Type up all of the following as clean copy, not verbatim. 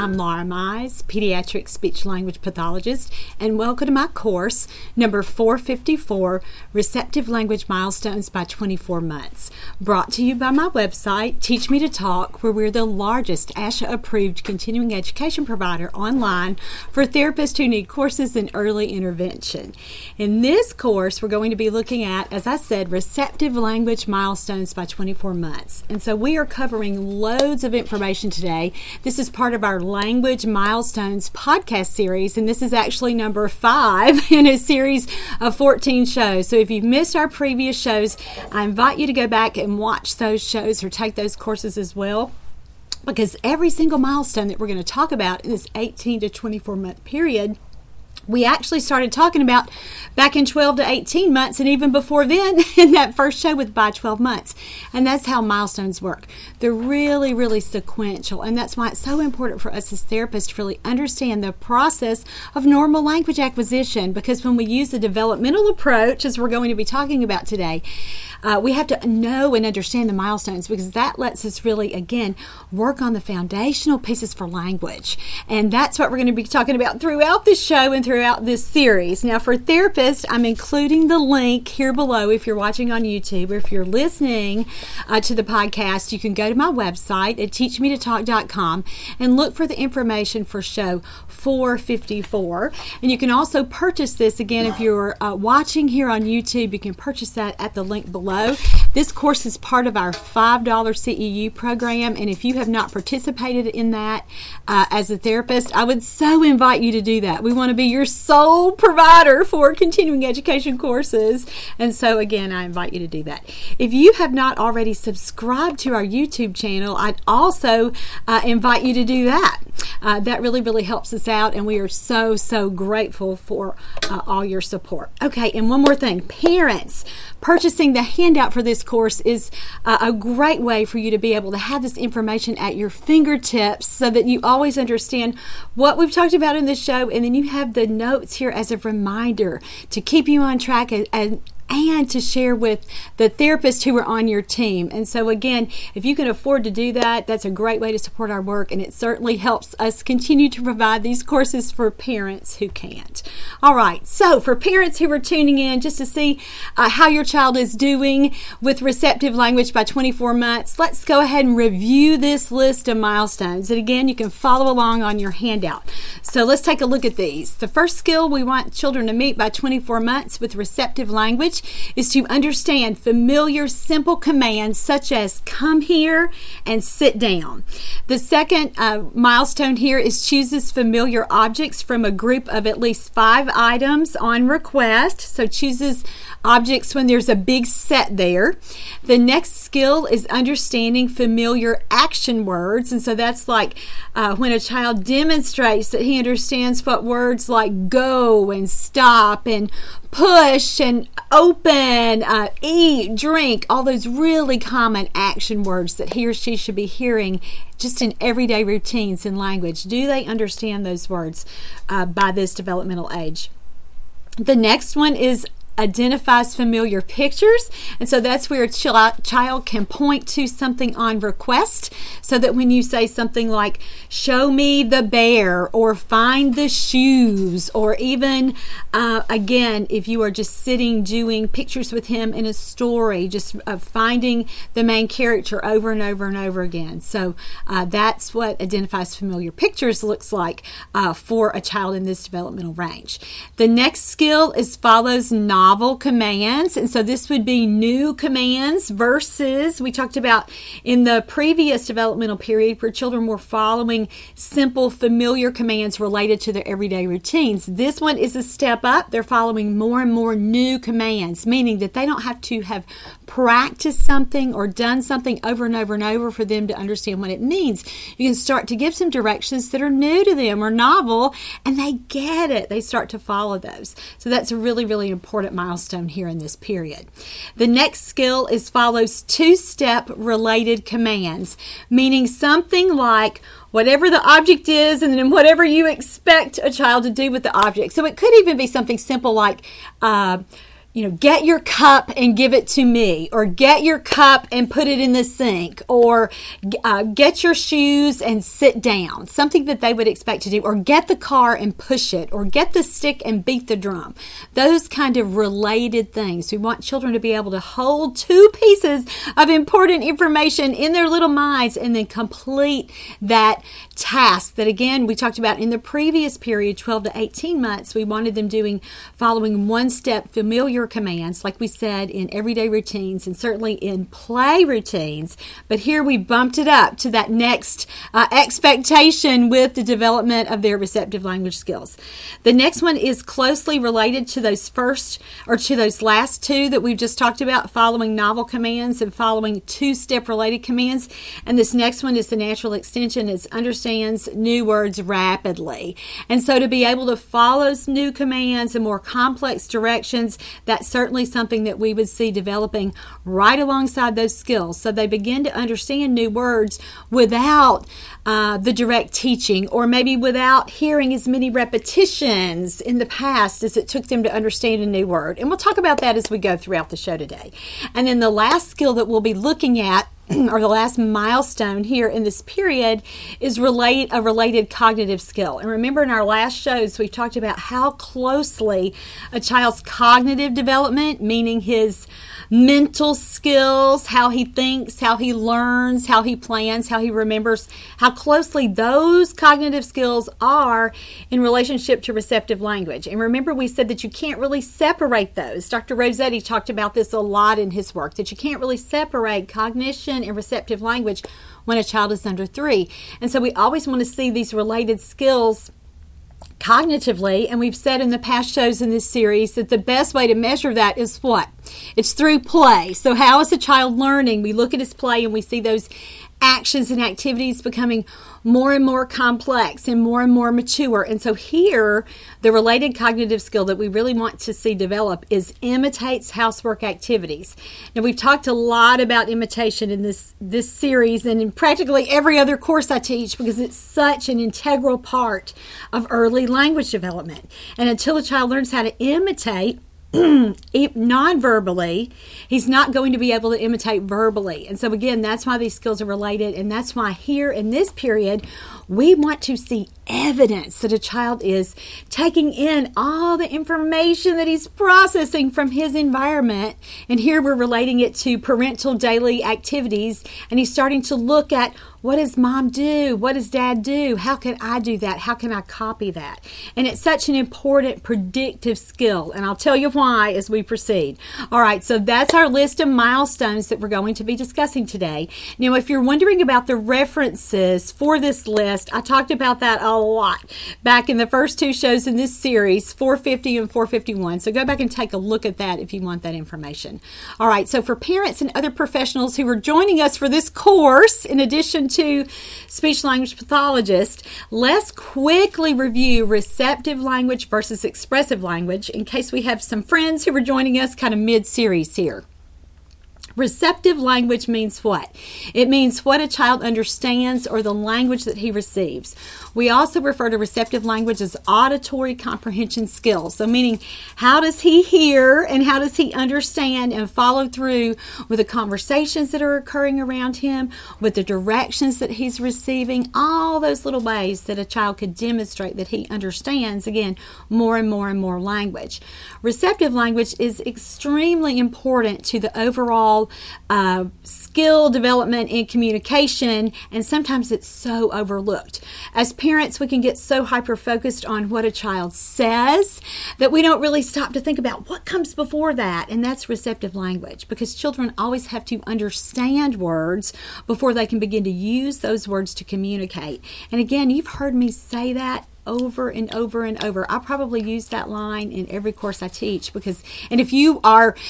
I'm Laura Mize, pediatric speech-language pathologist, and welcome to my course, number 454, Receptive Language Milestones by 24 Months, brought to you by my website, Teach Me to Talk, where we're the largest ASHA-approved continuing education provider online for therapists who need courses in early intervention. In this course, we're going to be looking at, as I said, Receptive Language Milestones by 24 months. And so we are covering loads of information today. This is part of our Language Milestones podcast series, and this is actually number 5 in a series of 14 shows. So if you've missed our previous shows, I invite you to go back and watch those shows or take those courses as well, because every single milestone that we're going to talk about in this 18 to 24 month period, we actually started talking about back in 12 to 18 months, and even before then in that first show with by 12 months. And that's how milestones work. They're really, really sequential, and that's why it's so important for us as therapists to really understand the process of normal language acquisition, because when we use the developmental approach, as we're going to be talking about today, we have to know and understand the milestones, because that lets us really, again, work on the foundational pieces for language. And that's what we're going to be talking about throughout this show and throughout this series. Now, for therapists, I'm including the link here below if you're watching on YouTube, or if you're listening to the podcast, you can go to my website at teachmetotalk.com and look for the information for show 454. And you can also purchase this, again, if you're watching here on YouTube, you can purchase that at the link below. This course is part of our $5 CEU program, and if you have not participated in that as a therapist, I would so invite you to do that. We want to be your sole provider for continuing education courses, and so again, I invite you to do that. If you have not already subscribed to our YouTube channel, I'd also invite you to do that. That really, really helps us out, and we are so, so grateful for all your support. Okay, and one more thing. Parents, purchasing the handout for this course is a great way for you to be able to have this information at your fingertips so that you always understand what we've talked about in this show, and then you have the notes here as a reminder to keep you on track and to share with the therapists who are on your team. And so again, if you can afford to do that, that's a great way to support our work, and it certainly helps us continue to provide these courses for parents who can't. All right, so for parents who are tuning in just to see how your child is doing with receptive language by 24 months, let's go ahead and review this list of milestones. And again, you can follow along on your handout. So let's take a look at these. The first skill we want children to meet by 24 months with receptive language is to understand familiar, simple commands such as come here and sit down. The second milestone here is chooses familiar objects from a group of at least 5 items on request. So chooses objects when there's a big set there. The next skill is understanding familiar action words. And so that's like when a child demonstrates that he understands what words like go and stop and push and open, eat, drink, all those really common action words that he or she should be hearing just in everyday routines in language. Do they understand those words by this developmental age? The next one is identifies familiar pictures, and so that's where a child can point to something on request, so that when you say something like show me the bear or find the shoes, or even again, if you are just sitting doing pictures with him in a story, just finding the main character over and over and over again. So that's what identifies familiar pictures looks like for a child in this developmental range. The next skill is follows novel commands, and so this would be new commands versus we talked about in the previous developmental period where children were following simple familiar commands related to their everyday routines. This one is a step up. They're following more and more new commands, meaning that they don't have to have practiced something or done something over and over and over for them to understand what it means. You can start to give some directions that are new to them or novel, and they get it. They start to follow those. So that's a really, really important milestone here in this period. The next skill is follows 2-step related commands, meaning something like whatever the object is and then whatever you expect a child to do with the object. So it could even be something simple like get your cup and give it to me, or get your cup and put it in the sink, or get your shoes and sit down, something that they would expect to do, or get the car and push it, or get the stick and beat the drum. Those kind of related things. We want children to be able to hold two pieces of important information in their little minds and then complete that task that, again, we talked about in the previous period, 12 to 18 months. We wanted them following one-step familiar commands, like we said, in everyday routines and certainly in play routines. But here we bumped it up to that next expectation with the development of their receptive language skills. The next one is closely related to those last two that we've just talked about, following novel commands and following two-step related commands. And this next one is the natural extension. It understands new words rapidly. And so to be able to follow new commands and more complex directions, that's certainly something that we would see developing right alongside those skills. So they begin to understand new words without the direct teaching, or maybe without hearing as many repetitions in the past as it took them to understand a new word. And we'll talk about that as we go throughout the show today. And then the last skill that we'll be looking at, or the last milestone here in this period, is a related cognitive skill. And remember, in our last shows, we talked about how closely a child's cognitive development, meaning his mental skills, how he thinks, how he learns, how he plans, how he remembers, how closely those cognitive skills are in relationship to receptive language. And remember, we said that you can't really separate those. Dr. Rossetti talked about this a lot in his work, that you can't really separate cognition and receptive language when a child is under 3. And so we always want to see these related skills cognitively, and we've said in the past shows in this series that the best way to measure that is what? It's through play. So how is a child learning? We look at his play and we see those actions and activities becoming more and more complex and more mature. And so here, the related cognitive skill that we really want to see develop is imitates housework activities. Now, we've talked a lot about imitation in this series and in practically every other course I teach, because it's such an integral part of early language development. And until a child learns how to imitate non-verbally, he's not going to be able to imitate verbally. And so again, that's why these skills are related, and that's why here in this period we want to see evidence that a child is taking in all the information that he's processing from his environment. And here we're relating it to parental daily activities, and he's starting to look at, what does mom do? What does dad do? How can I do that? How can I copy that? And it's such an important predictive skill, and I'll tell you why as we proceed. All right, so that's our list of milestones that we're going to be discussing today. Now, if you're wondering about the references for this list, I talked about that a lot back in the first two shows in this series, 450 and 451. So go back and take a look at that if you want that information. All right, so for parents and other professionals who are joining us for this course, in addition to speech language pathologist, let's quickly review receptive language versus expressive language in case we have some friends who are joining us kind of mid-series here. Receptive language means what? It means what a child understands, or the language that he receives. We also refer to receptive language as auditory comprehension skills. So meaning, how does he hear and how does he understand and follow through with the conversations that are occurring around him, with the directions that he's receiving, all those little ways that a child could demonstrate that he understands, again, more and more language. Receptive language is extremely important to the overall skill development in communication, and sometimes it's so overlooked. As parents, we can get so hyper-focused on what a child says that we don't really stop to think about what comes before that, and that's receptive language, because children always have to understand words before they can begin to use those words to communicate. And again, you've heard me say that over and over and over. I probably use that line in every course I teach, because, and if your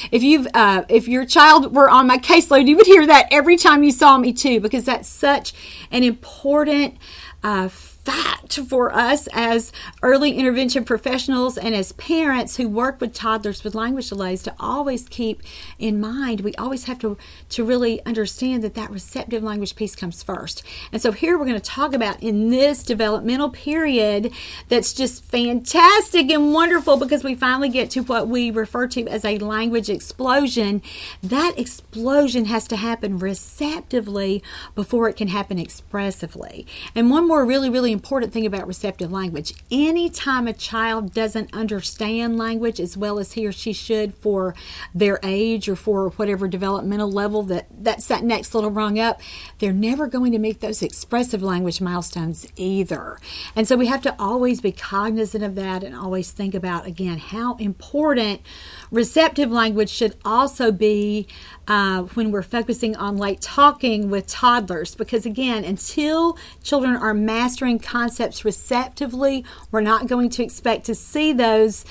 child were on my caseload, you would hear that every time you saw me too, because that's such an important fact for us as early intervention professionals and as parents who work with toddlers with language delays to always keep in mind. We always have to really understand that receptive language piece comes first. And so here we're going to talk about in this developmental period that's just fantastic and wonderful, because we finally get to what we refer to as a language explosion. That explosion has to happen receptively before it can happen expressively. And one more really important thing about receptive language: anytime a child doesn't understand language as well as he or she should for their age or for whatever developmental level that's that next little rung up, they're never going to meet those expressive language milestones either. And so we have to always be cognizant of that and always think about, again, how important receptive language should also be when we're focusing on late talking with toddlers, because again, until children are mastering concepts receptively, we're not going to expect to see those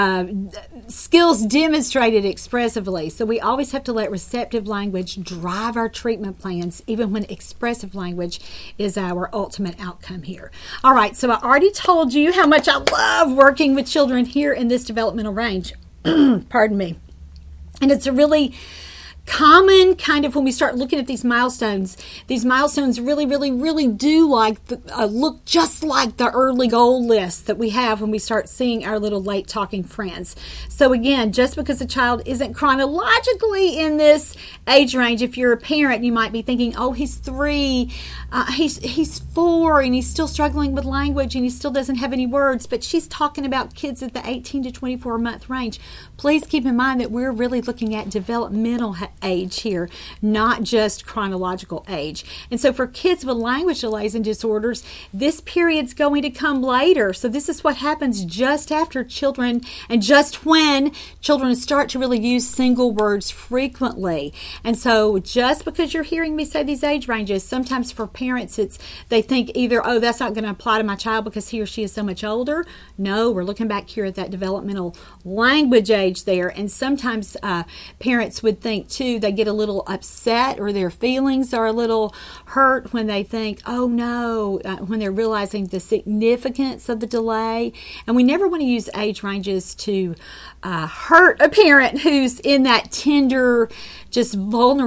skills demonstrated expressively. So we always have to let receptive language drive our treatment plans, even when expressive language is our ultimate outcome here. All right, so I already told you how much I love working with children here in this developmental range. Pardon me. And it's a really common kind of, when we start looking at these milestones really do look just like the early goal list that we have when we start seeing our little late talking friends. So again, just because a child isn't chronologically in this age range, if you're a parent, you might be thinking, oh, he's 3, he's 4, and he's still struggling with language and he still doesn't have any words, but she's talking about kids at the 18 to 24 month range. Please keep in mind that we're really looking at developmental age here, not just chronological age. And so for kids with language delays and disorders, this period's going to come later. So this is what happens just after children, and just when children start to really use single words frequently. And so just because you're hearing me say these age ranges, sometimes for parents they think either, oh, that's not going to apply to my child because he or she is so much older. No, we're looking back here at that developmental language age there. And sometimes parents would think too, they get a little upset, or their feelings are a little hurt when they think, oh no, when they're realizing the significance of the delay. And we never want to use age ranges to hurt a parent who's in that tender, just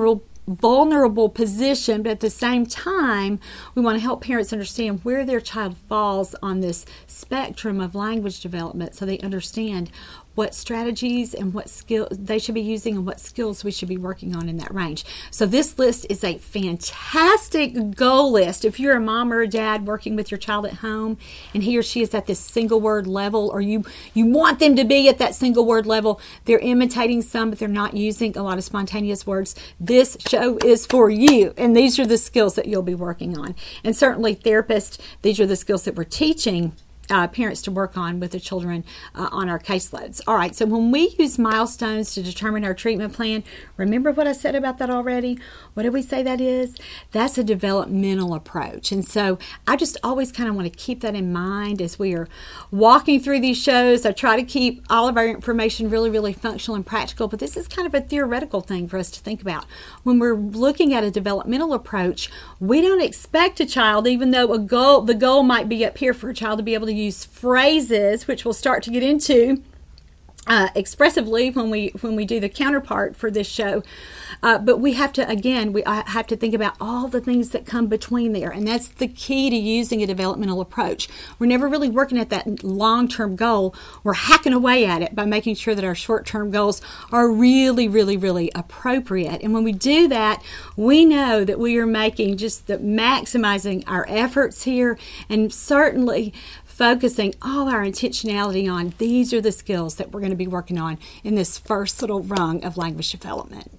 vulnerable position, but at the same time, we want to help parents understand where their child falls on this spectrum of language development, so they understand what strategies and what skills they should be using and what skills we should be working on in that range. So this list is a fantastic goal list. If you're a mom or a dad working with your child at home and he or she is at this single word level, or you want them to be at that single word level, they're imitating some, but they're not using a lot of spontaneous words, this show is for you. And these are the skills that you'll be working on. And certainly therapists, these are the skills that we're teaching parents to work on with the children on our caseloads. All right, so when we use milestones to determine our treatment plan, remember what I said about that already? What did we say that is? That's a developmental approach. And so I just always kind of want to keep that in mind as we are walking through these shows. I try to keep all of our information really functional and practical, but this is kind of a theoretical thing for us to think about. When we're looking at a developmental approach, we don't expect a child, even though the goal might be up here for a child to be able to use phrases, which we'll start to get into expressively when we do the counterpart for this show. But we have to, again, I have to think about all the things that come between there. And that's the key to using a developmental approach. We're never really working at that long-term goal. We're hacking away at it by making sure that our short-term goals are really appropriate. And when we do that, we know that we are maximizing our efforts here, and certainly focusing all our intentionality on these are the skills that we're going to be working on in this first little rung of language development.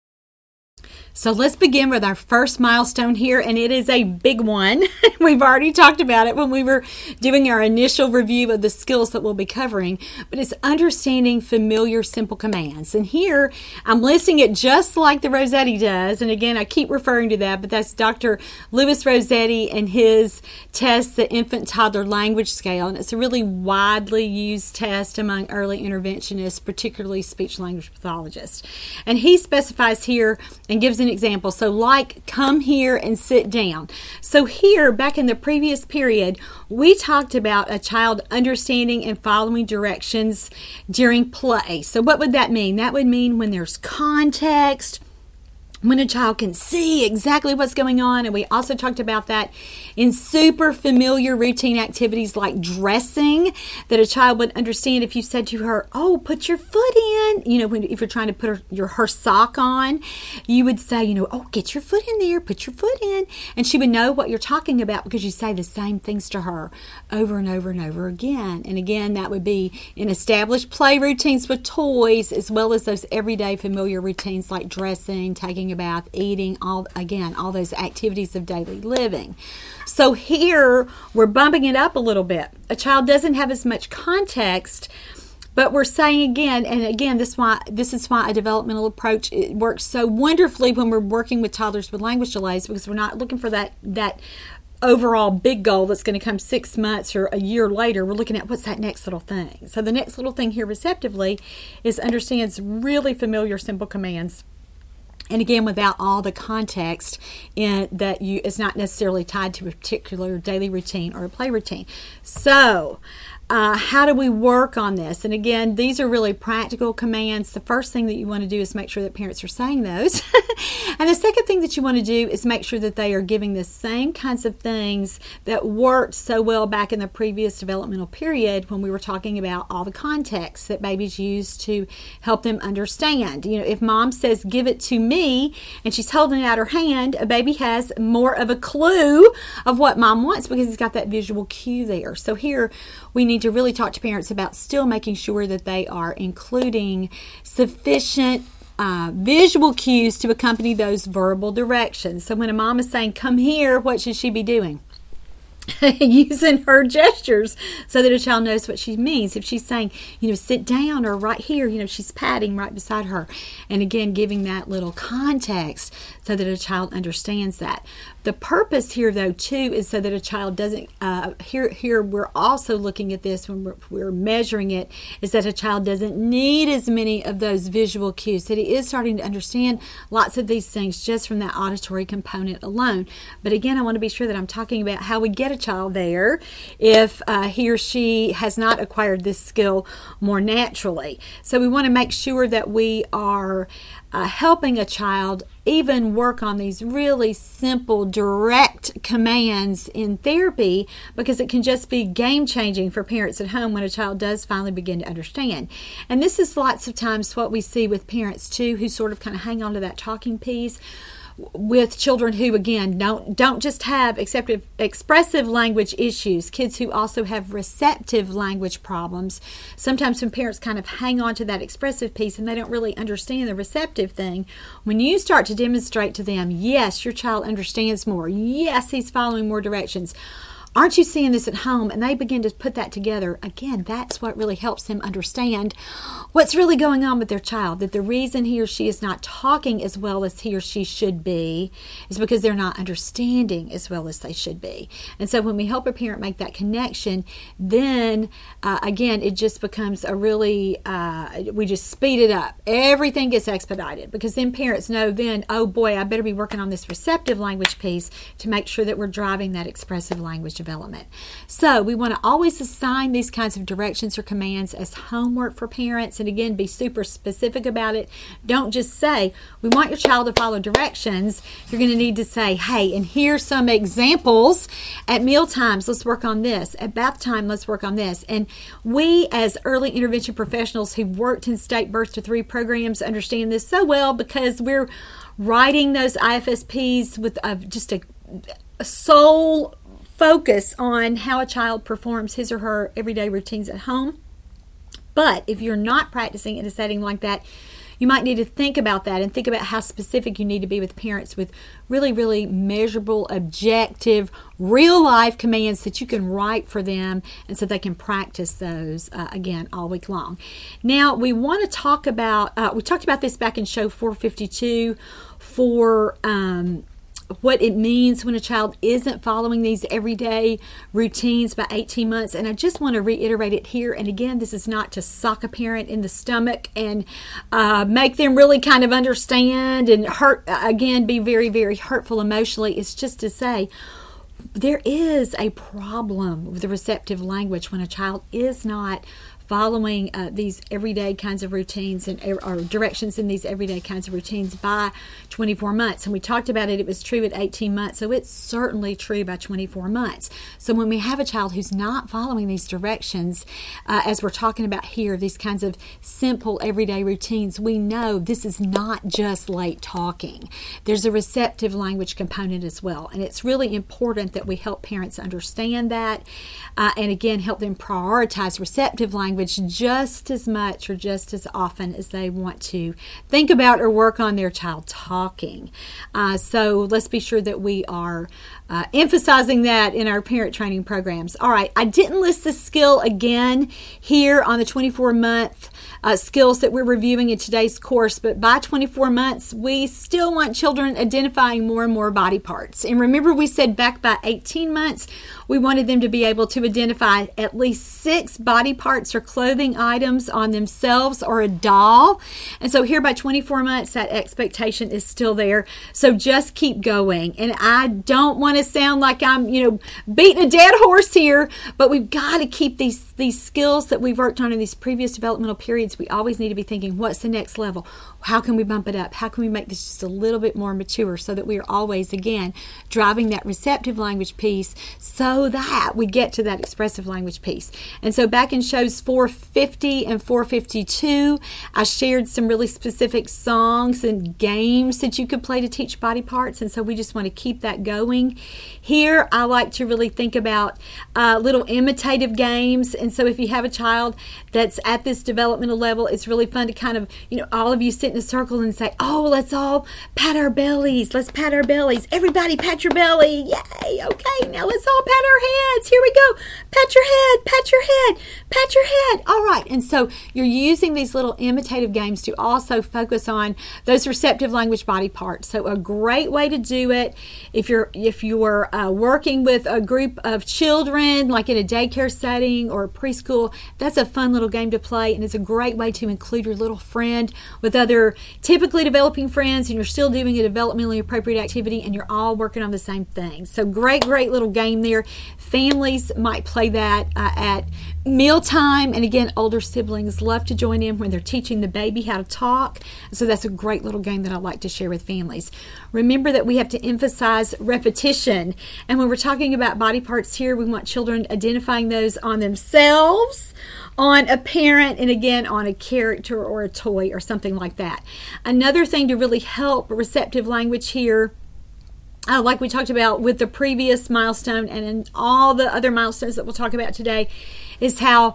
So let's begin with our first milestone here, and it is a big one. We've already talked about it when we were doing our initial review of the skills that we'll be covering, but it's understanding familiar simple commands. And here I'm listing it just like the Rossetti does, and again I keep referring to that, but that's Dr. Louis Rossetti and his test, the Infant Toddler Language Scale, and it's a really widely used test among early interventionists, particularly speech language pathologists. And he specifies here and gives an example. So like, come here and sit down. So here, back in the previous period, we talked about a child understanding and following directions during play. So what would that mean? That would mean when there's context, when a child can see exactly what's going on. And we also talked about that in super familiar routine activities like dressing, that a child would understand if you said to her, oh, put your foot in. If you're trying to put her sock on, you would say, oh, get your foot in there, put your foot in. And she would know what you're talking about because you say the same things to her over and over and over again. And again, that would be in established play routines with toys, as well as those everyday familiar routines like dressing, taking a bath, eating, all those activities of daily living. So here we're bumping it up a little bit. A child doesn't have as much context, but we're saying again, this is why a developmental approach, it works so wonderfully when we're working with toddlers with language delays, because we're not looking for that overall big goal that's going to come 6 months or a year later. We're looking at what's that next little thing. So the next little thing here receptively is understands really familiar simple commands. And again, without all the context that is not necessarily tied to a particular daily routine or a play routine. So, how do we work on this? And again, these are really practical commands. The first thing that you want to do is make sure that parents are saying those. And the second thing that you want to do is make sure that they are giving the same kinds of things that worked so well back in the previous developmental period when we were talking about all the context that babies use to help them understand. If mom says, give it to me, and she's holding out her hand, a baby has more of a clue of what mom wants because he's got that visual cue there. So here we need to really talk to parents about still making sure that they are including sufficient visual cues to accompany those verbal directions. So when a mom is saying, come here, what should she be doing? Using her gestures so that a child knows what she means. If she's saying, sit down, or right here, she's patting right beside her. And again, giving that little context so that a child understands that. The purpose here, though, too, is so that a child doesn't, here we're also looking at this when we're measuring it, is that a child doesn't need as many of those visual cues, that he is starting to understand lots of these things just from that auditory component alone. But again, I want to be sure that I'm talking about how we get a child there if he or she has not acquired this skill more naturally. So we want to make sure that we are helping a child even work on these really simple, direct commands in therapy, because it can just be game-changing for parents at home when a child does finally begin to understand. And this is lots of times what we see with parents, too, who sort of kind of hang on to that talking piece with children who, again, don't just have expressive language issues, kids who also have receptive language problems. Sometimes when parents kind of hang on to that expressive piece and they don't really understand the receptive thing, when you start to demonstrate to them, yes, your child understands more, yes, he's following more directions, aren't you seeing this at home? And they begin to put that together. Again, that's what really helps them understand what's really going on with their child, that the reason he or she is not talking as well as he or she should be is because they're not understanding as well as they should be. And so when we help a parent make that connection, then again, it just becomes a really, we just speed it up. Everything gets expedited, because then parents know then, oh boy, I better be working on this receptive language piece to make sure that we're driving that expressive language development. So we want to always assign these kinds of directions or commands as homework for parents, and again, be super specific about it. Don't just say, we want your child to follow directions. You're going to need to say, hey, and here's some examples. At meal times, let's work on this. At bath time, let's work on this. And we, as early intervention professionals who've worked in state birth to 3 programs, understand this so well, because we're writing those IFSPs with just a sole focus on how a child performs his or her everyday routines at home. But if you're not practicing in a setting like that, you might need to think about that and think about how specific you need to be with parents with really, really measurable, objective, real-life commands that you can write for them, and so they can practice those, again, all week long. Now, we want to talk about, we talked about this back in show 452 for what it means when a child isn't following these everyday routines by 18 months. And I just want to reiterate it here. And again, this is not to sock a parent in the stomach and make them really kind of understand and hurt, again, be very, very hurtful emotionally. It's just to say, there is a problem with the receptive language when a child is not following these everyday kinds of routines or directions in these everyday kinds of routines by 24 months. And we talked about it was true at 18 months, so it's certainly true by 24 months. So when we have a child who's not following these directions, as we're talking about here, these kinds of simple everyday routines, we know this is not just late talking. There's a receptive language component as well. And it's really important that we help parents understand that and again help them prioritize receptive language just as much or just as often as they want to think about or work on their child talking. So let's be sure that we are emphasizing that in our parent training programs. All right, I didn't list this skill again here on the 24-month skills that we're reviewing in today's course, but by 24 months, we still want children identifying more and more body parts. And remember, we said back by 18 months, we wanted them to be able to identify at least 6 body parts or clothing items on themselves or a doll. And so here by 24 months, that expectation is still there. So just keep going. And I don't want to sound like I'm, beating a dead horse here, but we've got to keep these skills that we've worked on in these previous developmental periods. We always need to be thinking, what's the next level? How can we bump it up? How can we make this just a little bit more mature so that we are always, again, driving that receptive language piece so that we get to that expressive language piece. And so back in shows 450 and 452, I shared some really specific songs and games that you could play to teach body parts. And so we just want to keep that going. Here, I like to really think about little imitative games. And so if you have a child that's at this developmental level, it's really fun to kind of, all of you sit in a circle and say, oh, let's all pat our bellies. Let's pat our bellies. Everybody pat your belly. Yay. Okay, now let's all pat our heads. Here we go. Pat your head, pat your head, pat your head. All right. And so you're using these little imitative games to also focus on those receptive language body parts. So a great way to do it, if you're working with a group of children, like in a daycare setting or a preschool, that's a fun little game to play. And it's a great way to include your little friend with other typically developing friends, and you're still doing a developmentally appropriate activity, and you're all working on the same thing. So great little game there. Families might play that at mealtime, and again, older siblings love to join in when they're teaching the baby how to talk. So that's a great little game that I like to share with families. Remember that we have to emphasize repetition, and when we're talking about body parts here, we want children identifying those on themselves, on a parent, and again on a character or a toy or something like that. Another thing to really help receptive language here, like we talked about with the previous milestone and in all the other milestones that we'll talk about today, is how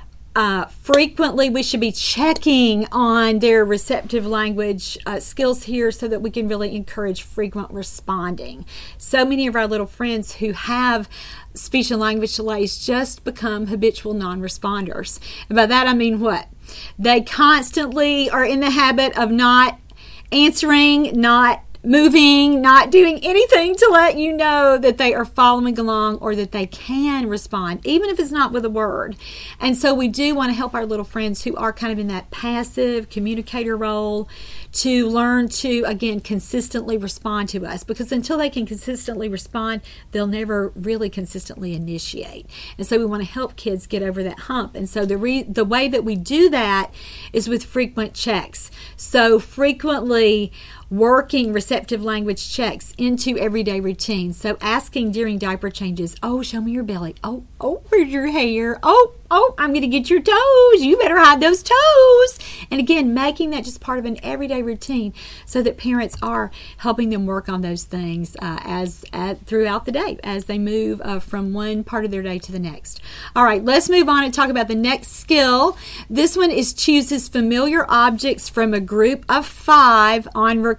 frequently we should be checking on their receptive language skills here so that we can really encourage frequent responding. So many of our little friends who have speech and language delays just become habitual non-responders. And by that I mean what? They constantly are in the habit of not answering, not moving, not doing anything to let you know that they are following along or that they can respond, even if it's not with a word. And so we do want to help our little friends who are kind of in that passive communicator role to learn to, again, consistently respond to us, because until they can consistently respond, they'll never really consistently initiate. And so we want to help kids get over that hump. And so the way that we do that is with frequent checks. So frequently working receptive language checks into everyday routines. So asking during diaper changes, oh, show me your belly. Oh, where's your hair? Oh, I'm going to get your toes. You better hide those toes. And again, making that just part of an everyday routine so that parents are helping them work on those things throughout the day as they move from one part of their day to the next. All right, let's move on and talk about the next skill. This one is chooses familiar objects from a group of 5 on request.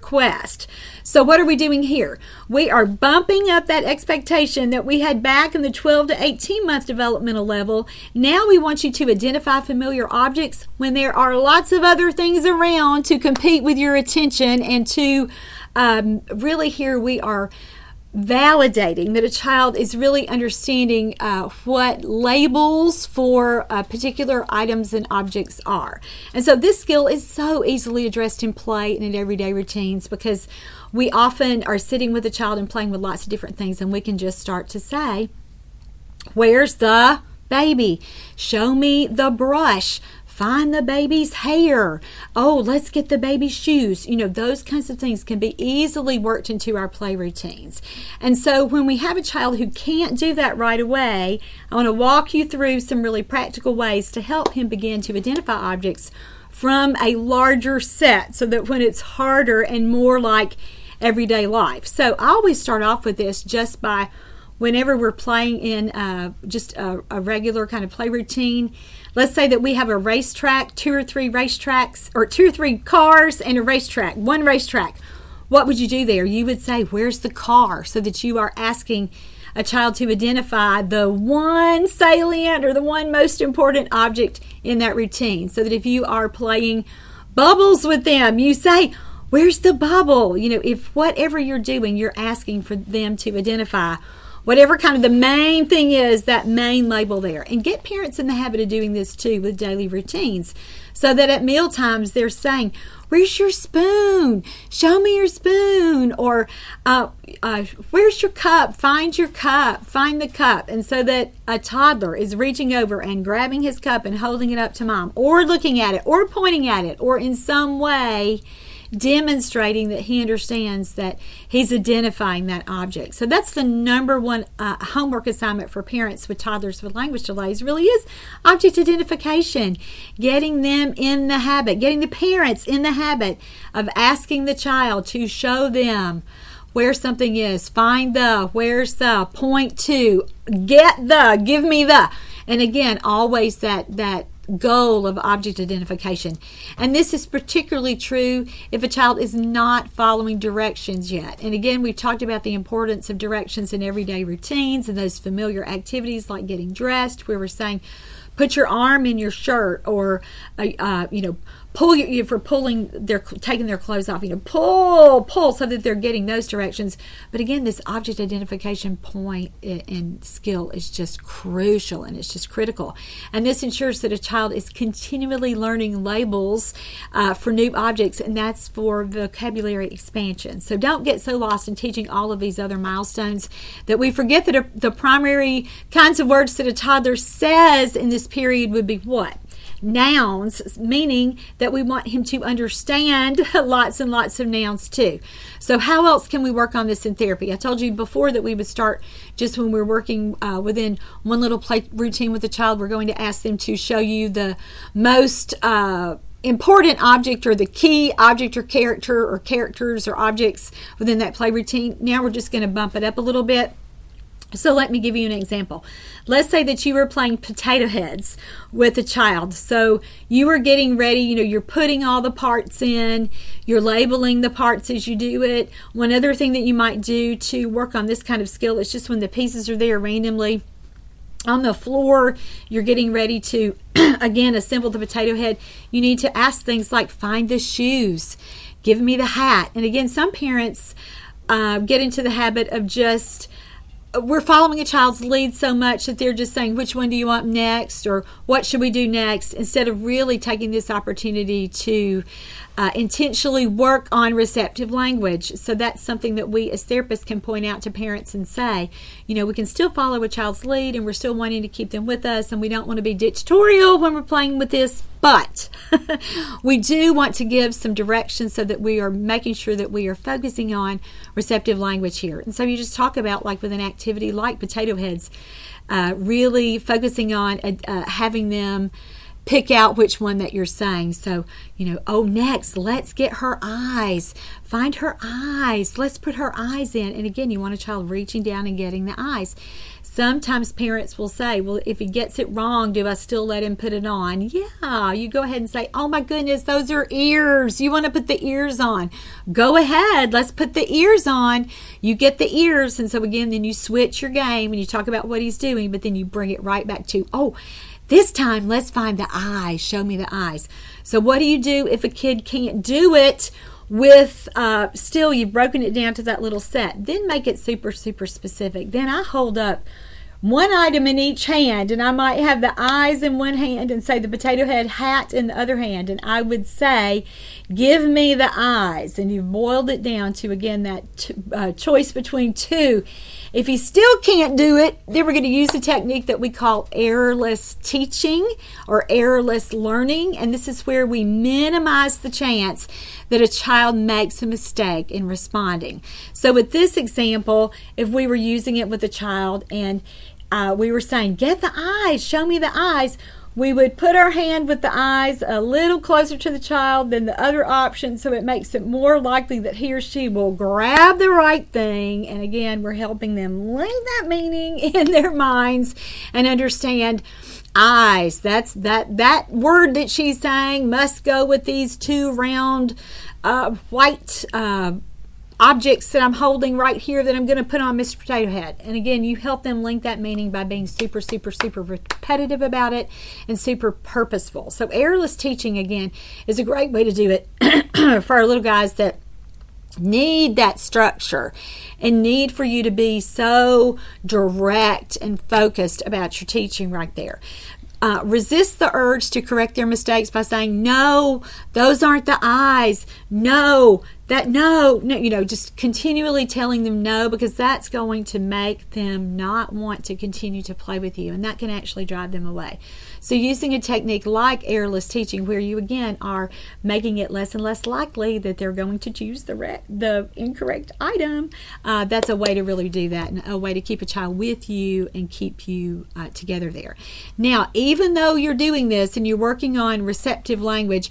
request. So what are we doing here? We are bumping up that expectation that we had back in the 12 to 18 month developmental level. Now we want you to identify familiar objects when there are lots of other things around to compete with your attention, and to really here we are validating that a child is really understanding what labels for particular items and objects are. And so this skill is so easily addressed in play and in everyday routines, because we often are sitting with a child and playing with lots of different things, and we can just start to say, where's the baby? Show me the brush. Find the baby's hair. Oh, let's get the baby's shoes. Those kinds of things can be easily worked into our play routines. And so when we have a child who can't do that right away, I want to walk you through some really practical ways to help him begin to identify objects from a larger set, so that when it's harder and more like everyday life. So I always start off with this just by whenever we're playing in just a regular kind of play routine. Let's say that we have a racetrack, 2 or 3 racetracks, or 2 or 3 cars and a racetrack, one racetrack. What would you do there? You would say, where's the car? So that you are asking a child to identify the one salient or the one most important object in that routine. So that if you are playing bubbles with them, you say, where's the bubble? If whatever you're doing, you're asking for them to identify whatever kind of the main thing is, that main label there. And get parents in the habit of doing this too with daily routines, so that at meal times they're saying, where's your spoon? Show me your spoon. Or where's your cup? Find your cup. Find the cup. And so that a toddler is reaching over and grabbing his cup and holding it up to mom, or looking at it, or pointing at it, or in some way demonstrating that he understands that he's identifying that object. So that's the number one homework assignment for parents with toddlers with language delays, really is object identification. Getting them in the habit, getting the parents in the habit of asking the child to show them where something is. Find the, where's the, point to, get the, give me the. And again, always that goal of object identification. And this is particularly true if a child is not following directions yet. And again, we've talked about the importance of directions in everyday routines and those familiar activities like getting dressed, where we're saying, put your arm in your shirt, or pull if we're taking their clothes off, pull so that they're getting those directions. But again, this object identification point and skill is just crucial, and it's just critical. And this ensures that a child is continually learning labels for new objects, and that's for vocabulary expansion. So don't get so lost in teaching all of these other milestones that we forget that the primary kinds of words that a toddler says in this period would be what? Nouns, meaning that we want him to understand lots and lots of nouns too. So how else can we work on this in therapy? I told you before that we would start just when we're working within one little play routine with a child. We're going to ask them to show you the most important object, or the key object or character, or characters or objects within that play routine. Now we're just going to bump it up a little bit. So let me give you an example. Let's say that you were playing potato heads with a child. So you were getting ready, you're putting all the parts in, you're labeling the parts as you do it. One other thing that you might do to work on this kind of skill is just when the pieces are there randomly on the floor, you're getting ready to, again, assemble the potato head. You need to ask things like, find the shoes, give me the hat. And again, some parents get into the habit of just, we're following a child's lead so much that they're just saying, which one do you want next, or what should we do next, instead of really taking this opportunity to intentionally work on receptive language. So that's something that we as therapists can point out to parents and say, we can still follow a child's lead, and we're still wanting to keep them with us, and we don't want to be dictatorial when we're playing with this, but we do want to give some direction so that we are making sure that we are focusing on receptive language here. And so you just talk about, like with an activity like potato heads, really focusing on having them pick out which one that you're saying. So, next, let's get her eyes. Find her eyes. Let's put her eyes in. And again, you want a child reaching down and getting the eyes. Sometimes parents will say, well, if he gets it wrong, do I still let him put it on? Yeah, you go ahead and say, oh my goodness, those are ears. You want to put the ears on. Go ahead, let's put the ears on. You get the ears, and so again, then you switch your game and you talk about what he's doing, but then you bring it right back to, this time let's find the eyes. Show me the eyes. So what do you do if a kid can't do it with still you've broken it down to that little set? Then make it super, super specific. Then I hold up one item in each hand, and I might have the eyes in one hand and say the potato head hat in the other hand, and I would say, give me the eyes. And you've boiled it down to, again, that choice between two. If you still can't do it, then we're going to use a technique that we call errorless teaching or errorless learning, and this is where we minimize the chance that a child makes a mistake in responding. So with this example, if we were using it with a child and we were saying, get the eyes, show me the eyes, we would put our hand with the eyes a little closer to the child than the other option, so it makes it more likely that he or she will grab the right thing. And again, we're helping them link that meaning in their minds and understand eyes. That's that word that she's saying must go with these two round white objects that I'm holding right here that I'm going to put on Mr. Potato Head. And again, you help them link that meaning by being super, super, super repetitive about it and super purposeful. So errorless teaching, again, is a great way to do it for our little guys that need that structure and need for you to be so direct and focused about your teaching right there. Resist the urge to correct their mistakes by saying, no, those aren't the eyes. No, just continually telling them no, because that's going to make them not want to continue to play with you, and that can actually drive them away. So using a technique like errorless teaching, where you again are making it less and less likely that they're going to choose the incorrect item, that's a way to really do that, and a way to keep a child with you and keep you together there. Now, even though you're doing this and you're working on receptive language,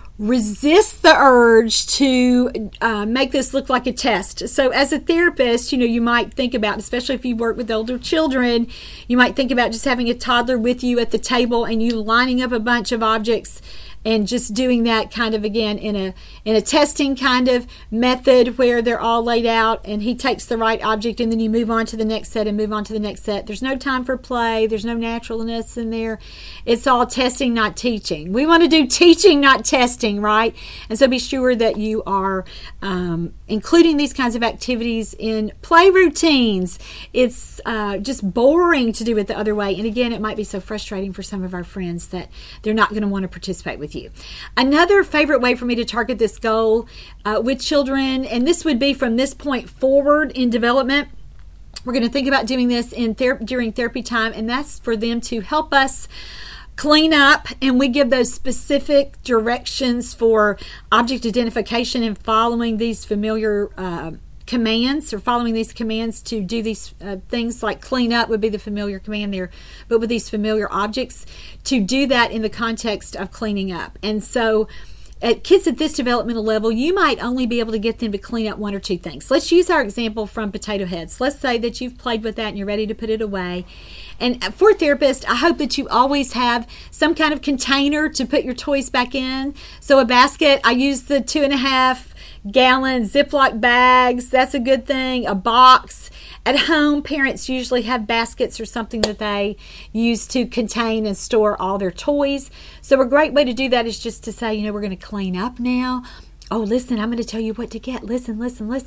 resist the urge to make this look like a test. So as a therapist, you might think about, especially if you work with older children, you might think about just having a toddler with you at the table and you lining up a bunch of objects and just doing that kind of, again, in a testing kind of method where they're all laid out and he takes the right object, and then you move on to the next set and move on to the next set. There's no time for play. There's no naturalness in there. It's all testing, not teaching. We want to do teaching, not testing, right? And so be sure that you are including these kinds of activities in play routines. It's just boring to do it the other way. And again, it might be so frustrating for some of our friends that they're not going to want to participate with you. Another favorite way for me to target this goal with children, and this would be from this point forward in development, we're going to think about doing this during therapy time, and that's for them to help us clean up, and we give those specific directions for object identification and following these familiar commands, or following these commands to do these things like clean up would be the familiar command there, but with these familiar objects, to do that in the context of cleaning up. And so at kids at this developmental level, you might only be able to get them to clean up one or two things. Let's use our example from potato heads. Let's say that you've played with that and you're ready to put it away. And for a therapist, I hope that you always have some kind of container to put your toys back in. So a basket, I use the 2.5 gallon Ziploc bags. That's a good thing. A box. At home, parents usually have baskets or something that they use to contain and store all their toys. So a great way to do that is just to say, we're going to clean up now. Oh, listen, I'm going to tell you what to get. Listen.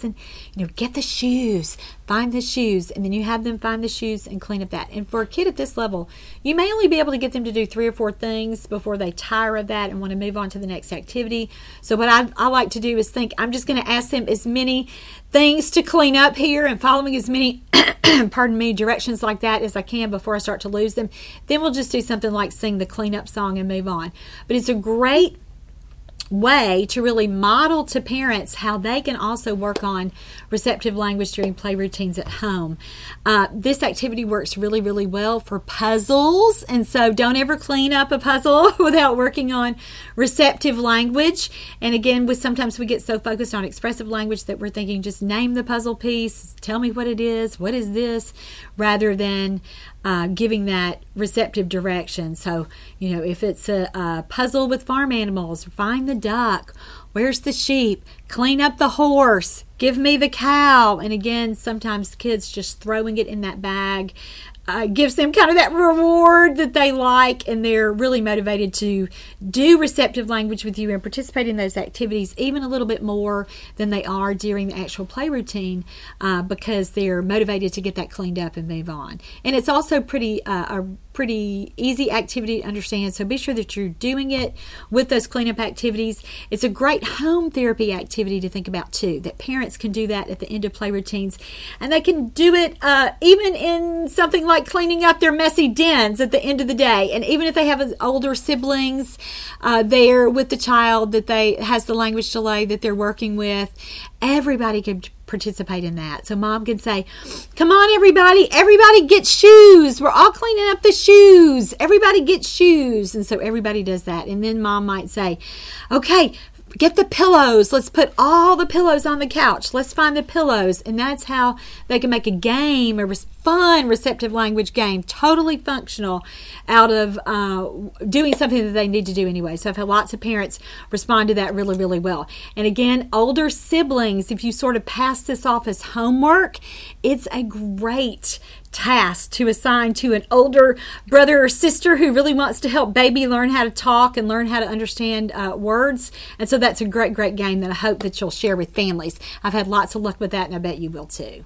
Get the shoes. Find the shoes. And then you have them find the shoes and clean up that. And for a kid at this level, you may only be able to get them to do 3 or 4 things before they tire of that and want to move on to the next activity. So what I like to do is think, I'm just going to ask them as many things to clean up here and following as many directions like that as I can before I start to lose them. Then we'll just do something like sing the cleanup song and move on. But it's a great way to really model to parents how they can also work on receptive language during play routines at home. This activity works really, really well for puzzles, and so don't ever clean up a puzzle without working on receptive language. And again, sometimes we get so focused on expressive language that we're thinking just name the puzzle piece, tell me what it is, what is this, rather than giving that receptive direction. So, if it's a puzzle with farm animals, find the duck, where's the sheep, clean up the horse, give me the cow. And again, sometimes kids just throwing it in that bag gives them kind of that reward that they like, and they're really motivated to do receptive language with you and participate in those activities even a little bit more than they are during the actual play routine, because they're motivated to get that cleaned up and move on. And it's also a pretty easy activity to understand, so be sure that you're doing it with those cleanup activities. It's a great home therapy activity to think about too, that parents can do that at the end of play routines, and they can do it even in something like cleaning up their messy dens at the end of the day. And even if they have older siblings there with the child that has the language delay that they're working with, everybody can participate in that. So mom can say, come on everybody get shoes, we're all cleaning up the shoes, everybody get shoes. And so everybody does that. And then mom might say, okay, get the pillows, let's put all the pillows on the couch, let's find the pillows. And that's how they can make a game, a fun receptive language game, totally functional, out of doing something that they need to do anyway. So I've had lots of parents respond to that really, really well. And again, older siblings, if you sort of pass this off as homework, it's a great task to assign to an older brother or sister who really wants to help baby learn how to talk and learn how to understand words. And so that's a great, great game that I hope that you'll share with families. I've had lots of luck with that, and I bet you will too.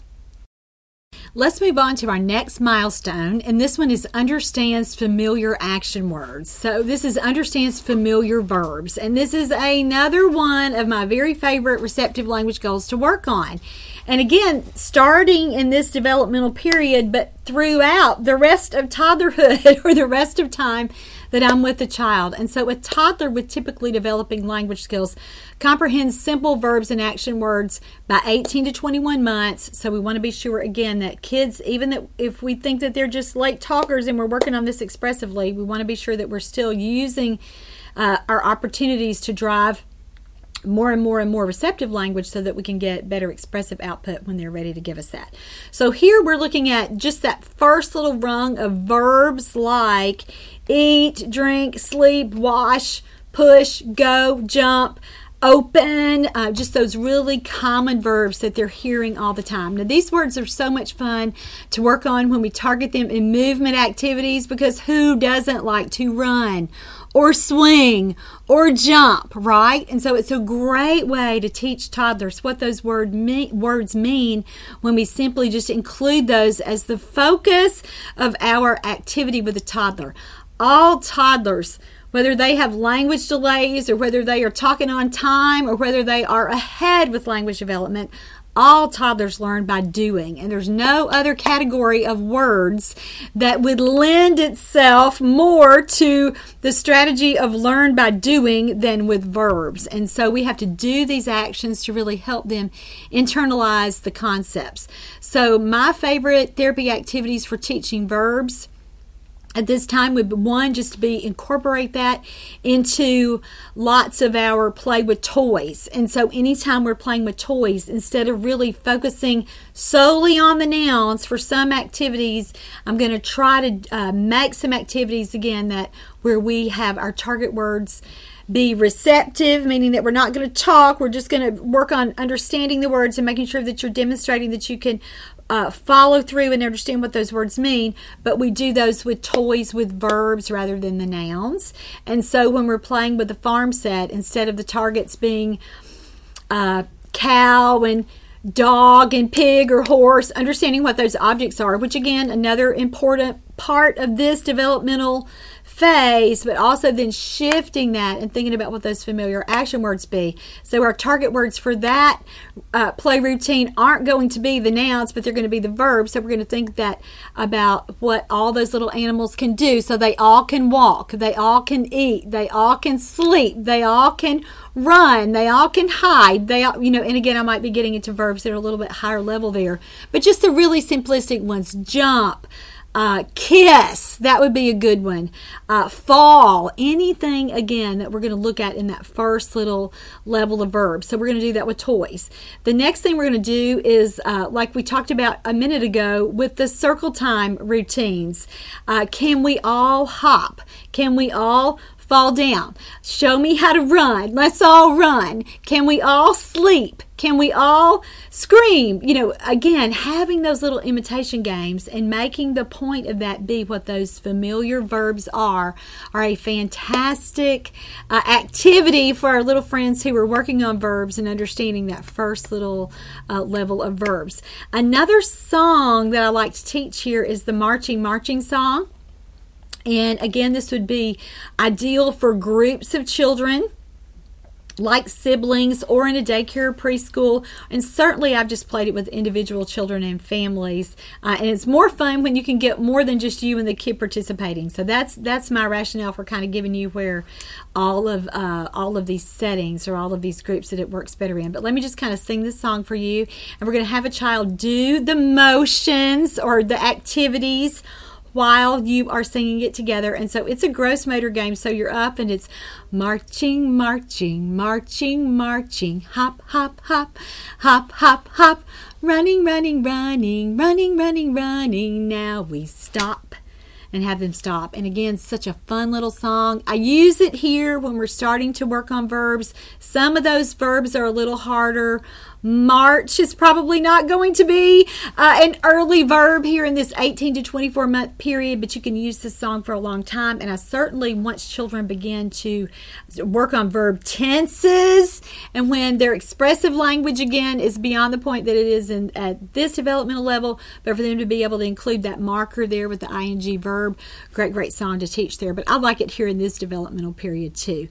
Let's move on to our next milestone, and this one is understands familiar action words. So this is understands familiar verbs, and this is another one of my very favorite receptive language goals to work on. And again, starting in this developmental period, but throughout the rest of toddlerhood or the rest of time that I'm with the child. And so a toddler with typically developing language skills comprehends simple verbs and action words by 18 to 21 months. So we want to be sure, again, that kids, even that if we think that they're just late talkers and we're working on this expressively, we want to be sure that we're still using our opportunities to drive more and more and more receptive language so that we can get better expressive output when they're ready to give us that. So here we're looking at just that first little rung of verbs like eat, drink, sleep, wash, push, go, jump, open, just those really common verbs that they're hearing all the time. Now, these words are so much fun to work on when we target them in movement activities, because who doesn't like to run or swing or jump, right? And so it's a great way to teach toddlers what those words mean when we simply just include those as the focus of our activity with a toddler. All toddlers, whether they have language delays or whether they are talking on time or whether they are ahead with language development, all toddlers learn by doing. And there's no other category of words that would lend itself more to the strategy of learn by doing than with verbs. And so we have to do these actions to really help them internalize the concepts. So my favorite therapy activities for teaching verbs at this time would, one, just be incorporate that into lots of our play with toys. And so anytime we're playing with toys, instead of really focusing solely on the nouns for some activities, I'm going to try to make some activities again that where we have our target words be receptive, meaning that we're not going to talk. We're just going to work on understanding the words and making sure that you're demonstrating that you can follow through and understand what those words mean. But we do those with toys with verbs rather than the nouns. And so when we're playing with the farm set, instead of the targets being cow and dog and pig or horse, understanding what those objects are, which again, another important part of this developmental phase, but also then shifting that and thinking about what those familiar action words be. So our target words for that play routine aren't going to be the nouns, but they're going to be the verbs. So we're going to think that about what all those little animals can do. So they all can walk, they all can eat, they all can sleep, they all can run, they all can hide, they all, and again, I might be getting into verbs that are a little bit higher level there, but just the really simplistic ones: jump, kiss, that would be a good one. Fall, anything again that we're going to look at in that first little level of verbs. So we're going to do that with toys. The next thing we're going to do is, like we talked about a minute ago with the circle time routines. Can we all hop? Can we all fall down? Show me how to run. Let's all run. Can we all sleep? Can we all scream? Again, having those little imitation games and making the point of that be what those familiar verbs are a fantastic activity for our little friends who are working on verbs and understanding that first little level of verbs. Another song that I like to teach here is the marching song. And again, this would be ideal for groups of children, like siblings, or in a daycare or preschool. And certainly I've just played it with individual children and families. And it's more fun when you can get more than just you and the kid participating. So that's my rationale for kind of giving you where all of these settings or all of these groups that it works better in. But let me just kind of sing this song for you. And we're going to have a child do the motions or the activities while you are singing it together. And so it's a gross motor game. So you're up and it's marching, marching, marching, marching, hop, hop, hop, hop, hop, hop, running, running, running, running, running, running. Now we stop and have them stop. And again, such a fun little song. I use it here when we're starting to work on verbs. Some of those verbs are a little harder. March is probably not going to be an early verb here in this 18 to 24 month period, but you can use this song for a long time. And I certainly, once children begin to work on verb tenses and when their expressive language again is beyond the point that it is at this developmental level, but for them to be able to include that marker there with the ing verb, great song to teach there. But I like it here in this developmental period too.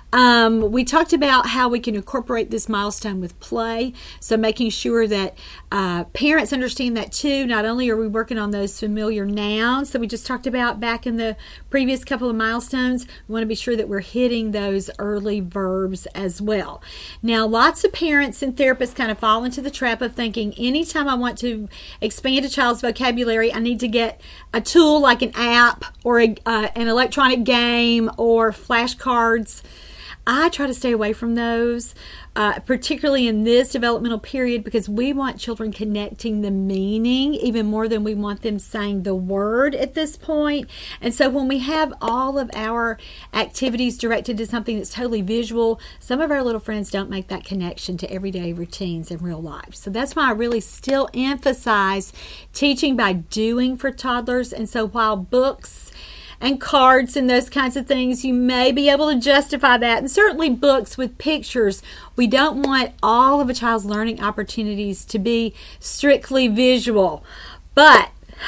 We talked about how we can incorporate this milestone with play. So making sure that parents understand that too. Not only are we working on those familiar nouns that we just talked about back in the previous couple of milestones, we want to be sure that we're hitting those early verbs as well. Now, lots of parents and therapists kind of fall into the trap of thinking anytime I want to expand a child's vocabulary, I need to get a tool like an app or an electronic game or flashcards. I try to stay away from those, particularly in this developmental period, because we want children connecting the meaning even more than we want them saying the word at this point. And so when we have all of our activities directed to something that's totally visual, some of our little friends don't make that connection to everyday routines in real life. So that's why I really still emphasize teaching by doing for toddlers. And so while books and cards and those kinds of things, you may be able to justify that. And certainly books with pictures, we don't want all of a child's learning opportunities to be strictly visual. But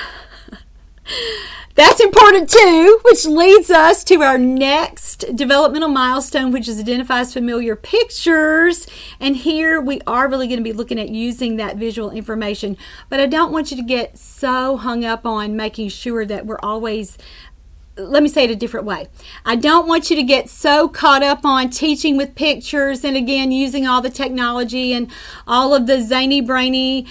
that's important too, which leads us to our next developmental milestone, which is identifies familiar pictures. And here we are really going to be looking at using that visual information. But I don't want you to get so hung up on making sure that we're always, let me say it a different way. I don't want you to get so caught up on teaching with pictures and again using all the technology and all of the zany brainy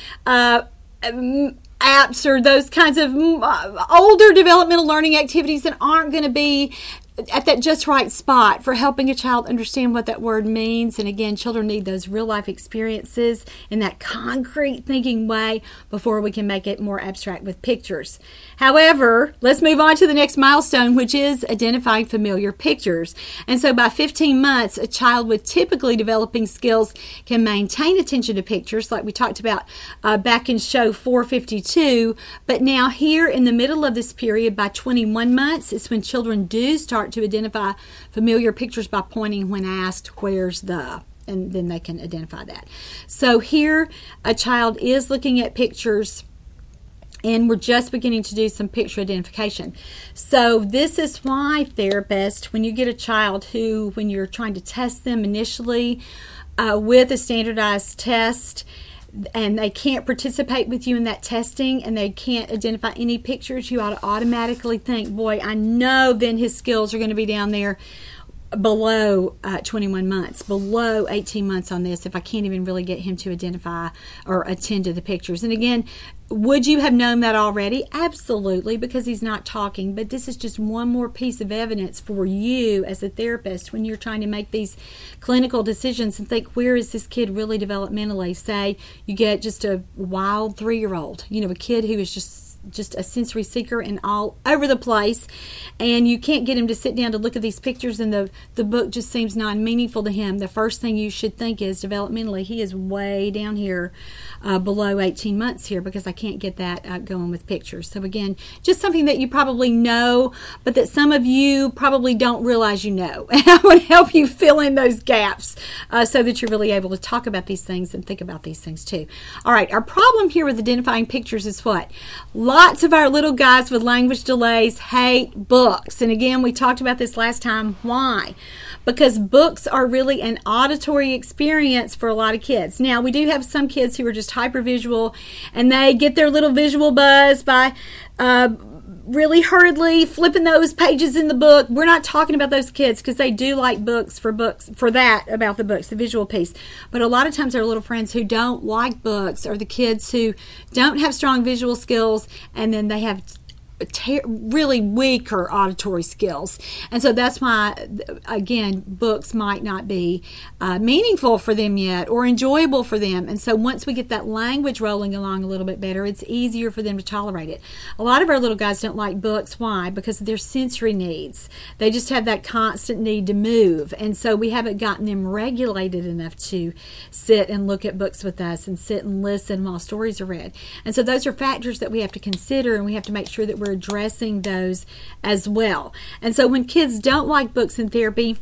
apps or those kinds of older developmental learning activities that aren't going to be at that just right spot for helping a child understand what that word means. And again, children need those real life experiences in that concrete thinking way before we can make it more abstract with pictures. However, let's move on to the next milestone, which is identifying familiar pictures. And so by 15 months, a child with typically developing skills can maintain attention to pictures like we talked about back in show 452. But now here in the middle of this period, by 21 months, is when children do start to identify familiar pictures by pointing when asked, where's the, and then they can identify that. So here a child is looking at pictures And we're just beginning to do some picture identification. So this is why therapists, when you get a child who, when you're trying to test them initially with a standardized test, and they can't participate with you in that testing and they can't identify any pictures, you ought to automatically think, boy, I know then his skills are going to be down there below 21 months, below 18 months on this, if I can't even really get him to identify or attend to the pictures. And again, would you have known that already? Absolutely, because he's not talking. But this is just one more piece of evidence for you as a therapist when you're trying to make these clinical decisions and think, where is this kid really developmentally? Say you get just a wild 3-year-old, a kid who is just a sensory seeker and all over the place, and you can't get him to sit down to look at these pictures, and the book just seems non-meaningful to him. The first thing you should think is, developmentally, he is way down here below 18 months here, because I can't get that going with pictures. So again, just something that you probably know, but that some of you probably don't realize you know. And I want to help you fill in those gaps so that you're really able to talk about these things and think about these things too. All right, our problem here with identifying pictures is what? Lots of our little guys with language delays hate books. And again, we talked about this last time. Why? Because books are really an auditory experience for a lot of kids. Now, we do have some kids who are just hypervisual, and they get their little visual buzz by really hurriedly flipping those pages in the book. We're not talking about those kids, because they do like books for that, about the books, the visual piece. But a lot of times our little friends who don't like books are the kids who don't have strong visual skills, and then they have really weaker auditory skills. And so that's why, again, books might not be meaningful for them yet or enjoyable for them. And so once we get that language rolling along a little bit better, it's easier for them to tolerate it. A lot of our little guys don't like books. Why? Because of their sensory needs. They just have that constant need to move. And so we haven't gotten them regulated enough to sit and look at books with us and sit and listen while stories are read. And so those are factors that we have to consider, and we have to make sure that we're addressing those as well. And so when kids don't like books in therapy,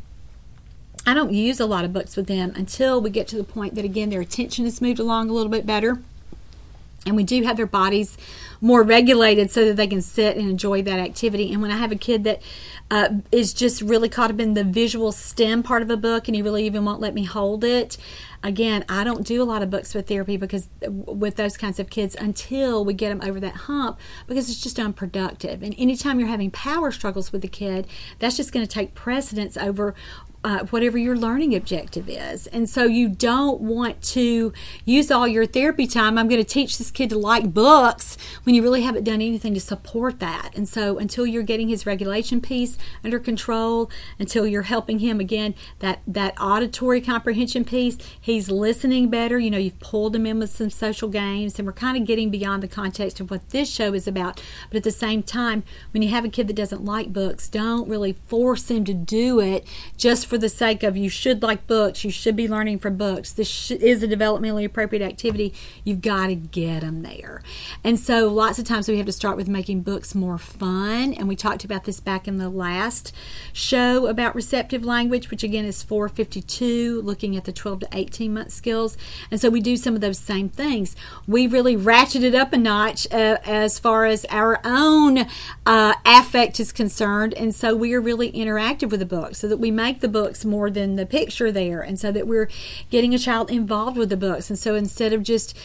I don't use a lot of books with them until we get to the point that, again, their attention has moved along a little bit better, and we do have their bodies more regulated so that they can sit and enjoy that activity. And when I have a kid that is just really caught up in the visual STEM part of a book, and he really even won't let me hold it, again, I don't do a lot of books with therapy because with those kinds of kids until we get them over that hump, because it's just unproductive. And anytime you're having power struggles with a kid, that's just going to take precedence over whatever your learning objective is. And so you don't want to use all your therapy time, I'm going to teach this kid to like books, when you really haven't done anything to support that. And so until you're getting his regulation piece under control, until you're helping him, again, that auditory comprehension piece, he's listening better, you've pulled him in with some social games, and we're kind of getting beyond the context of what this show is about. But at the same time, when you have a kid that doesn't like books, don't really force him to do it just for the sake of, you should like books, you should be learning from books, this is a developmentally appropriate activity. You've got to get them there. And so lots of times we have to start with making books more fun, and we talked about this back in the last show about receptive language, which again is 452, looking at the 12 to 18 month skills. And so we do some of those same things. We really ratcheted up a notch as far as our own affect is concerned, and so we are really interactive with the book, so that we make the books more than the picture there, and so that we're getting a child involved with the books. And so instead of just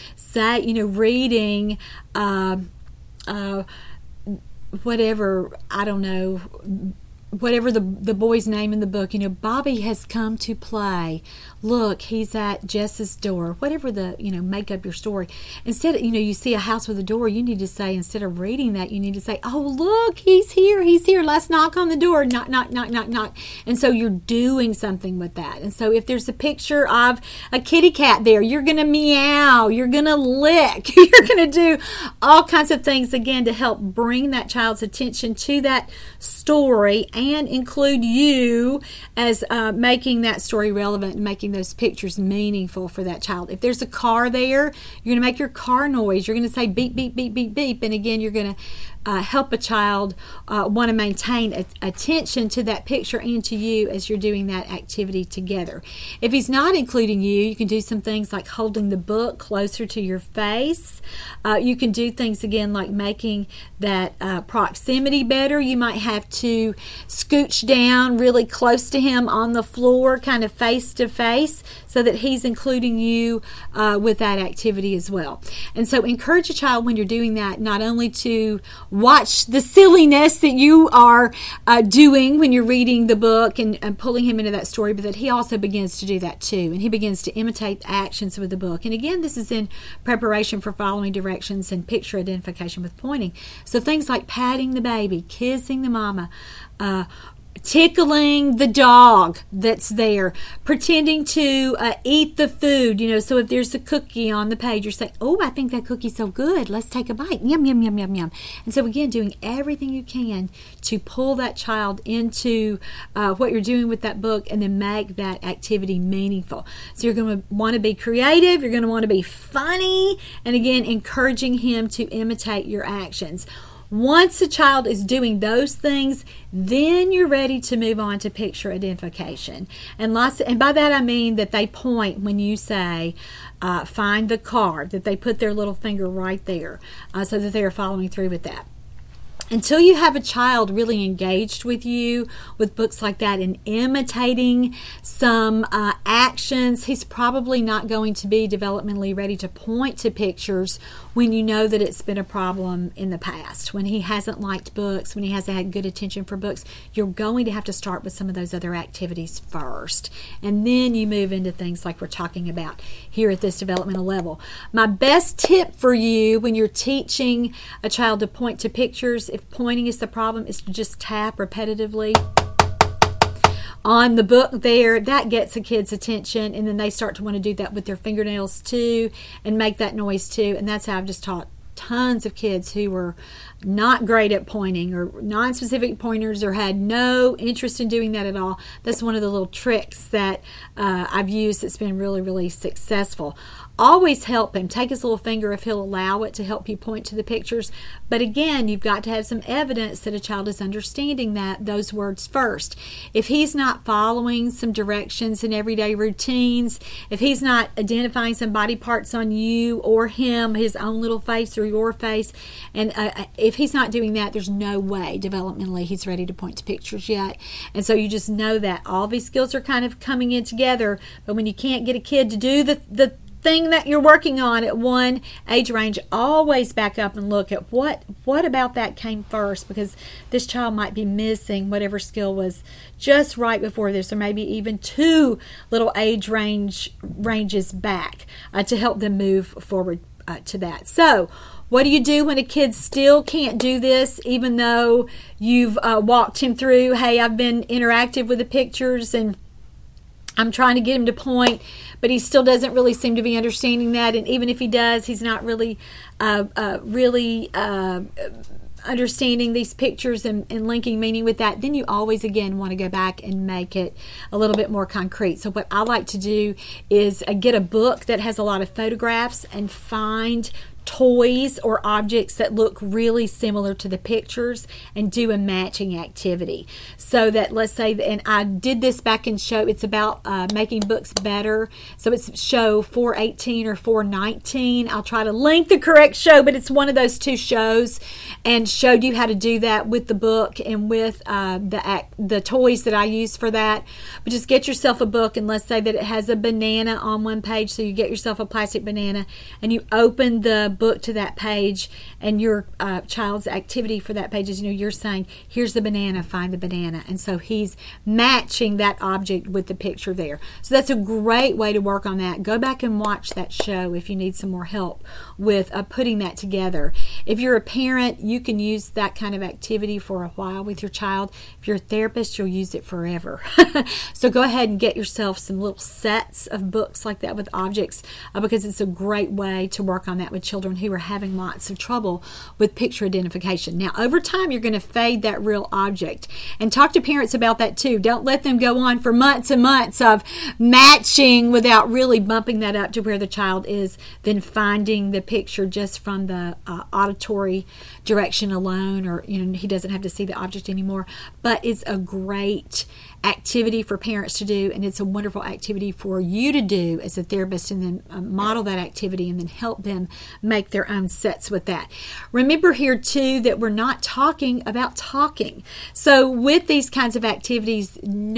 reading whatever, I don't know, whatever the boy's name in the book, Bobby has come to play. Look, he's at Jess's door. Whatever the, make up your story. Instead of, you see a house with a door, you need to say, instead of reading that, you need to say, oh, look, he's here. Let's knock on the door. Knock, knock, knock, knock, knock. And so you're doing something with that. And so if there's a picture of a kitty cat there, you're going to meow. You're going to lick. You're going to do all kinds of things, again, to help bring that child's attention to that story and include you as making that story relevant and making those pictures meaningful for that child. If there's a car there, you're going to make your car noise. You're going to say beep, beep, beep, beep, beep. And again, you're going help a child want to maintain attention to that picture and to you as you're doing that activity together. If he's not including you, you can do some things like holding the book closer to your face. You can do things again like making that proximity better. You might have to scooch down really close to him on the floor, kind of face to face, so that he's including you with that activity as well. And so encourage a child when you're doing that not only to watch the silliness that you are doing when you're reading the book and pulling him into that story, but that he also begins to do that too. And he begins to imitate actions with the book. And again, this is in preparation for following directions and picture identification with pointing. So things like patting the baby, kissing the mama, tickling the dog that's there, pretending to eat the food, so if there's a cookie on the page, you're saying, oh, I think that cookie's so good, let's take a bite, yum, yum, yum, yum, yum. And so again, doing everything you can to pull that child into what you're doing with that book and then make that activity meaningful. So you're going to want to be creative, you're going to want to be funny, and again, encouraging him to imitate your actions. Once a child is doing those things, then you're ready to move on to picture identification. And by that I mean that they point when you say, find the card, that they put their little finger right there so that they are following through with that. Until you have a child really engaged with you with books like that and imitating some actions, he's probably not going to be developmentally ready to point to pictures when you know that it's been a problem in the past. When he hasn't liked books, when he hasn't had good attention for books, you're going to have to start with some of those other activities first. And then you move into things like we're talking about here at this developmental level. My best tip for you when you're teaching a child to point to pictures, if pointing is the problem, is to just tap repetitively on the book there. That gets a kid's attention, and then they start to want to do that with their fingernails too and make that noise too. And that's how I've just taught tons of kids who were not great at pointing or non-specific pointers or had no interest in doing that at all. That's one of the little tricks that I've used that's been really, really successful. Always help him. Take his little finger if he'll allow it to help you point to the pictures. But again, you've got to have some evidence that a child is understanding those words first. If he's not following some directions in everyday routines, if he's not identifying some body parts on you or him, his own little face or your face, and if he's not doing that, there's no way developmentally he's ready to point to pictures yet. And so you just know that all these skills are kind of coming in together. But when you can't get a kid to do the thing that you're working on at one age range, always back up and look at what about that came first, because this child might be missing whatever skill was just right before this, or maybe even two little age ranges back to help them move forward to that. So what do you do when a kid still can't do this, even though you've walked him through, hey, I've been interactive with the pictures and I'm trying to get him to point, but he still doesn't really seem to be understanding that. And even if he does, he's not really understanding these pictures and linking meaning with that. Then you always, again, want to go back and make it a little bit more concrete. So what I like to do is get a book that has a lot of photographs and find toys or objects that look really similar to the pictures and do a matching activity. So that, let's say, and I did this back in show, it's about making books better. So it's show 418 or 419. I'll try to link the correct show, but it's one of those two shows, and showed you how to do that with the book and with the toys that I use for that. But just get yourself a book, and let's say that it has a banana on one page. So you get yourself a plastic banana and you open the book to that page, and your child's activity for that page is, you're saying, here's the banana, find the banana. And so he's matching that object with the picture there. So that's a great way to work on that. Go back and watch that show if you need some more help with putting that together. If you're a parent, you can use that kind of activity for a while with your child. If you're a therapist, you'll use it forever. So go ahead and get yourself some little sets of books like that with objects, because it's a great way to work on that with children children who are having lots of trouble with picture identification. Now, over time, you're going to fade that real object. And talk to parents about that too. Don't let them go on for months and months of matching without really bumping that up to where the child is then finding the picture just from the auditory direction alone, or he doesn't have to see the object anymore. But it's a great activity for parents to do, and it's a wonderful activity for you to do as a therapist, and then model that activity and then help them make their own sets with that. Remember here too that we're not talking about talking. So with these kinds of activities,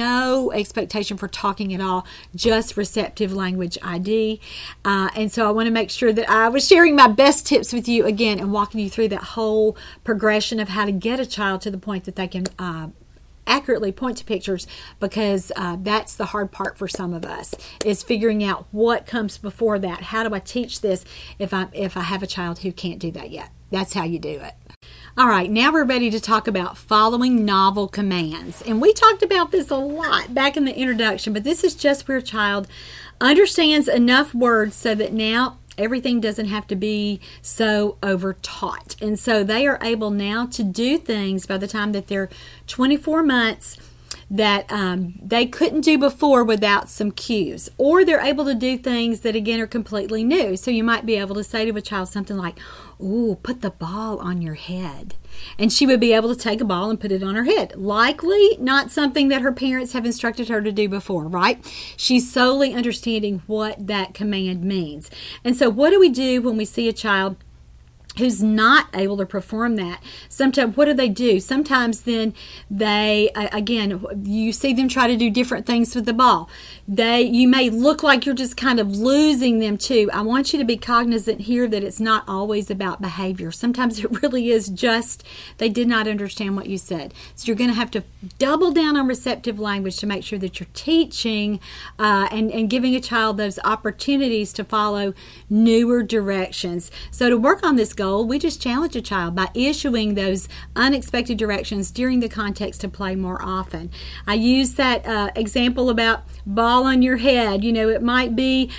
no expectation for talking at all, just receptive language ID. And so I want to make sure that I was sharing my best tips with you again and walking you through that whole progression of how to get a child to the point that they can accurately point to pictures, because that's the hard part for some of us, is figuring out what comes before that. How do I teach this if I have a child who can't do that yet? That's how you do it. All right, now we're ready to talk about following novel commands. And we talked about this a lot back in the introduction, but this is just where a child understands enough words so that now everything doesn't have to be so over-taught. And so they are able now to do things by the time that they're 24 months that they couldn't do before without some cues. Or they're able to do things that, again, are completely new. So you might be able to say to a child something like, "Ooh, put the ball on your head." And she would be able to take a ball and put it on her head. Likely not something that her parents have instructed her to do before, right? She's solely understanding what that command means. And so what do we do when we see a child who's not able to perform that? Sometimes, what do? Sometimes then they, again, you see them try to do different things with the ball. You may look like you're just kind of losing them too. I want you to be cognizant here that it's not always about behavior. Sometimes it really is just they did not understand what you said. So you're going to have to double down on receptive language to make sure that you're teaching and giving a child those opportunities to follow newer directions. So to work on this goal, we just challenge a child by issuing those unexpected directions during the context of play more often. I use that example about ball on your head. It might be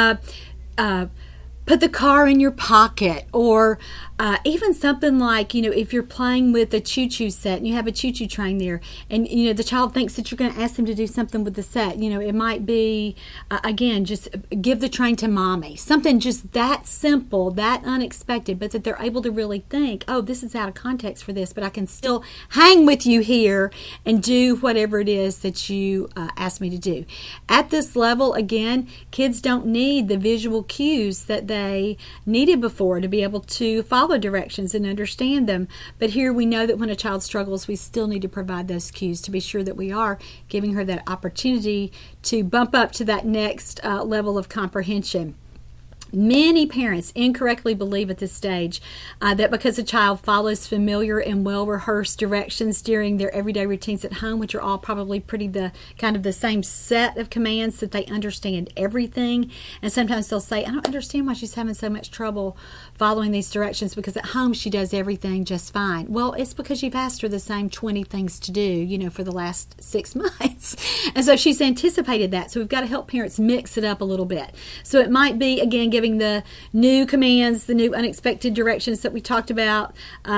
put the car in your pocket, or even something like, if you're playing with a choo-choo set and you have a choo-choo train there, and the child thinks that you're going to ask them to do something with the set. It might be again, just give the train to mommy. Something just that simple, that unexpected, but that they're able to really think, oh, this is out of context for this, but I can still hang with you here and do whatever it is that you asked me to do. At this level, again, kids don't need the visual cues that they needed before to be able to follow directions and understand them. But here we know that when a child struggles, we still need to provide those cues to be sure that we are giving her that opportunity to bump up to that next level of comprehension. Many parents incorrectly believe at this stage that because a child follows familiar and well-rehearsed directions during their everyday routines at home, which are all probably pretty the same set of commands, that they understand everything. And sometimes they'll say, I don't understand why she's having so much trouble following these directions, because at home she does everything just fine. Well, it's because you've asked her the same 20 things to do, for the last 6 months. And so she's anticipated that. So we've got to help parents mix it up a little bit. So it might be, again, giving the new commands, the new unexpected directions that we talked about,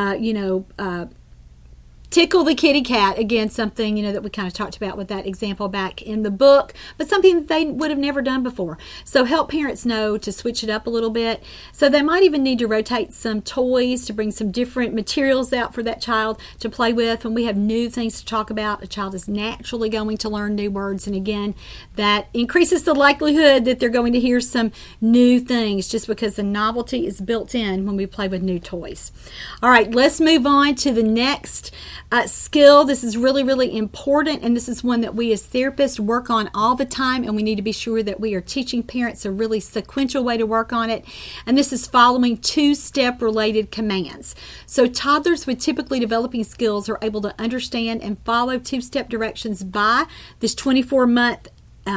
tickle the kitty cat, again, something, that we kind of talked about with that example back in the book, but something that they would have never done before. So help parents know to switch it up a little bit. So they might even need to rotate some toys to bring some different materials out for that child to play with. When we have new things to talk about, a child is naturally going to learn new words. And again, that increases the likelihood that they're going to hear some new things just because the novelty is built in when we play with new toys. All right, let's move on to the next skill. This is really, really important, and this is one that we as therapists work on all the time, and we need to be sure that we are teaching parents a really sequential way to work on it. And this is following two-step related commands. So toddlers with typically developing skills are able to understand and follow two-step directions by this 24-month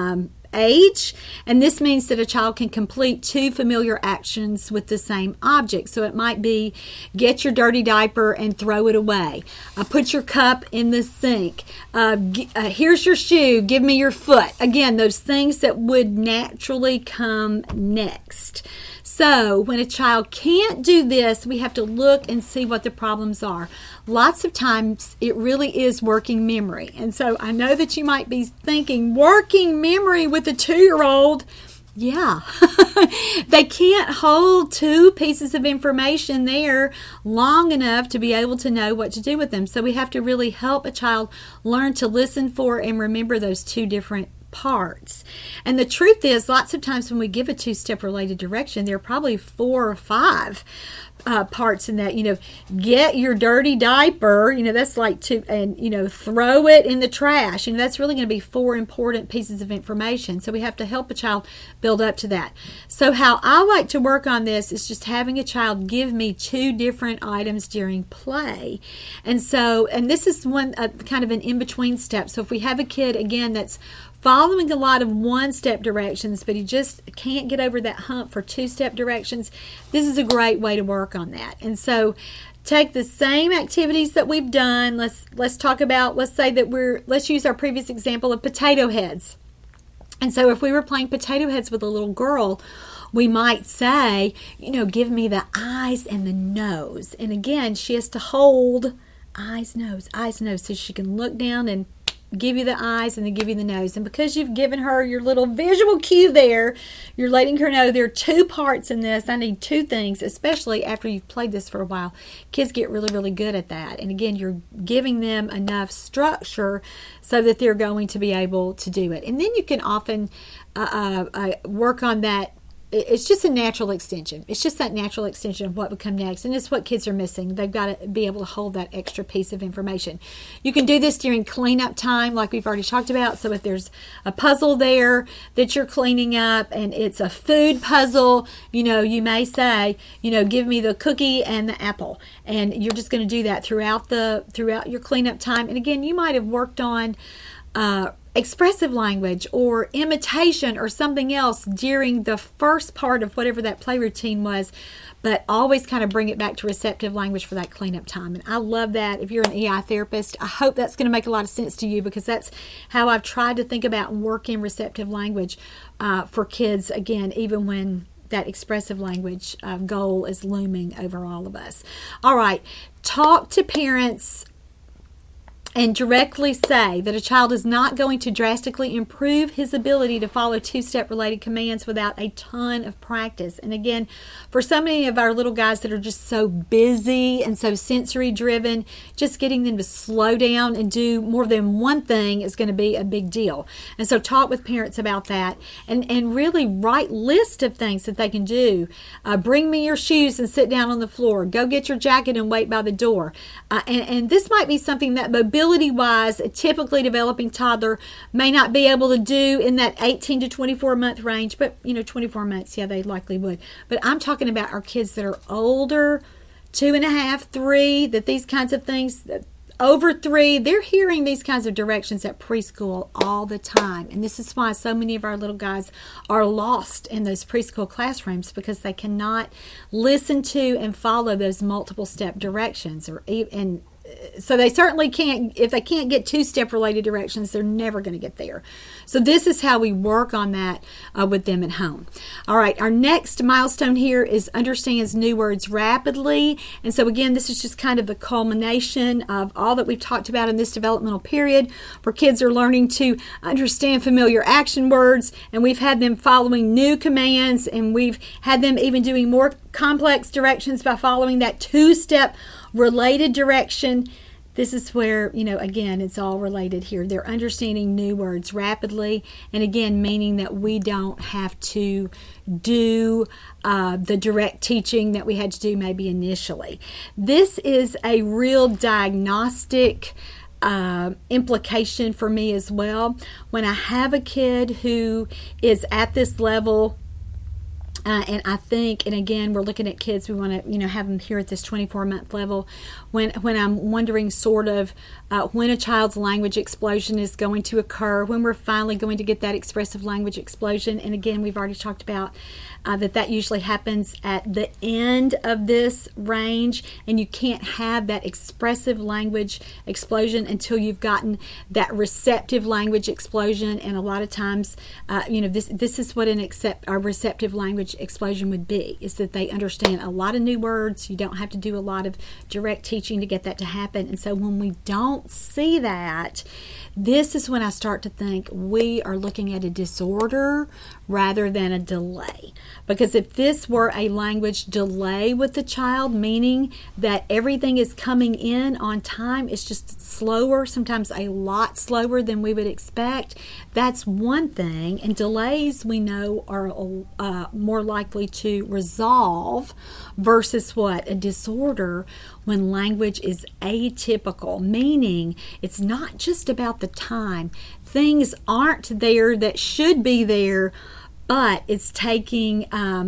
age, and this means that a child can complete 2 familiar actions with the same object. So it might be get your dirty diaper and throw it away, put your cup in the sink, here's your shoe, give me your foot. Again, those things that would naturally come next. So when a child can't do this, we have to look and see what the problems are. Lots of times it really is working memory. And so I know that you might be thinking, working memory with a 2-year-old? Yeah, they can't hold 2 pieces of information there long enough to be able to know what to do with them. So we have to really help a child learn to listen for and remember those 2 different parts. And the truth is, lots of times when we give a 2-step related direction, there are probably 4 or 5 parts in that. Get your dirty diaper, that's like 2, and throw it in the trash. That's really going to be 4 important pieces of information. So we have to help a child build up to that. So how I like to work on this is just having a child give me 2 different items during play. And this is one kind of an in-between step. So if we have a kid, again, that's following a lot of 1-step directions, but he just can't get over that hump for 2-step directions, this is a great way to work on that. And so take the same activities that we've done. Let's talk about, let's use our previous example of potato heads. And so if we were playing potato heads with a little girl, we might say, give me the eyes and the nose. And again, she has to hold eyes, nose, so she can look down and give you the eyes and then give you the nose. And because you've given her your little visual cue there, you're letting her know there are 2 parts in this. I need 2 things, especially after you've played this for a while. Kids get really, really good at that. And again, you're giving them enough structure so that they're going to be able to do it. And then you can often work on that. It's just a natural extension. It's just that natural extension of what would come next. And it's what kids are missing. They've got to be able to hold that extra piece of information. You can do this during cleanup time, like we've already talked about. So if there's a puzzle there that you're cleaning up and it's a food puzzle, you may say, give me the cookie and the apple. And you're just going to do that throughout your cleanup time. And again, you might have worked on expressive language or imitation or something else during the first part of whatever that play routine was, but always kind of bring it back to receptive language for that cleanup time. And I love that. If you're an EI therapist, I hope that's going to make a lot of sense to you, because that's how I've tried to think about and work in receptive language for kids, again, even when that expressive language goal is looming over all of us. All right, talk to parents and directly say that a child is not going to drastically improve his ability to follow 2-step related commands without a ton of practice. And again, for so many of our little guys that are just so busy and so sensory driven, just getting them to slow down and do more than one thing is going to be a big deal. And so talk with parents about that and really write lists of things that they can do. Bring me your shoes and sit down on the floor. Go get your jacket and wait by the door. And this might be something that mobility-wise, a typically developing toddler may not be able to do in that 18 to 24-month range, but 24 months, yeah, they likely would. But I'm talking about our kids that are older, 2.5, 3, that these kinds of things, over 3, they're hearing these kinds of directions at preschool all the time. And this is why so many of our little guys are lost in those preschool classrooms, because they cannot listen to and follow those multiple step directions, and so they certainly can't, if they can't get 2-step related directions, they're never going to get there. So this is how we work on that with them at home. All right, our next milestone here is understands new words rapidly. And so again, this is just kind of the culmination of all that we've talked about in this developmental period, where kids are learning to understand familiar action words, and we've had them following new commands, and we've had them even doing more complex directions by following that 2-step related direction. This is where, again, it's all related here. They're understanding new words rapidly, and again, meaning that we don't have to do the direct teaching that we had to do maybe initially. This is a real diagnostic implication for me as well. When I have a kid who is at this level And I think, and again, we're looking at kids. We want to, have them here at this 24-month level. When I'm wondering sort of when a child's language explosion is going to occur, when we're finally going to get that expressive language explosion. And again, we've already talked about that usually happens at the end of this range, and you can't have that expressive language explosion until you've gotten that receptive language explosion. And a lot of times, this is what a receptive language explosion would be, is that they understand a lot of new words. You don't have to do a lot of direct teaching to get that to happen. And so when we don't see that, this is when I start to think we are looking at a disorder rather than a delay. Because if this were a language delay with the child, meaning that everything is coming in on time, it's just slower, sometimes a lot slower than we would expect, that's one thing. And delays, we know, are more likely to resolve versus what? A disorder, when language is atypical, meaning it's not just about the time. Things aren't there that should be there, but it's taking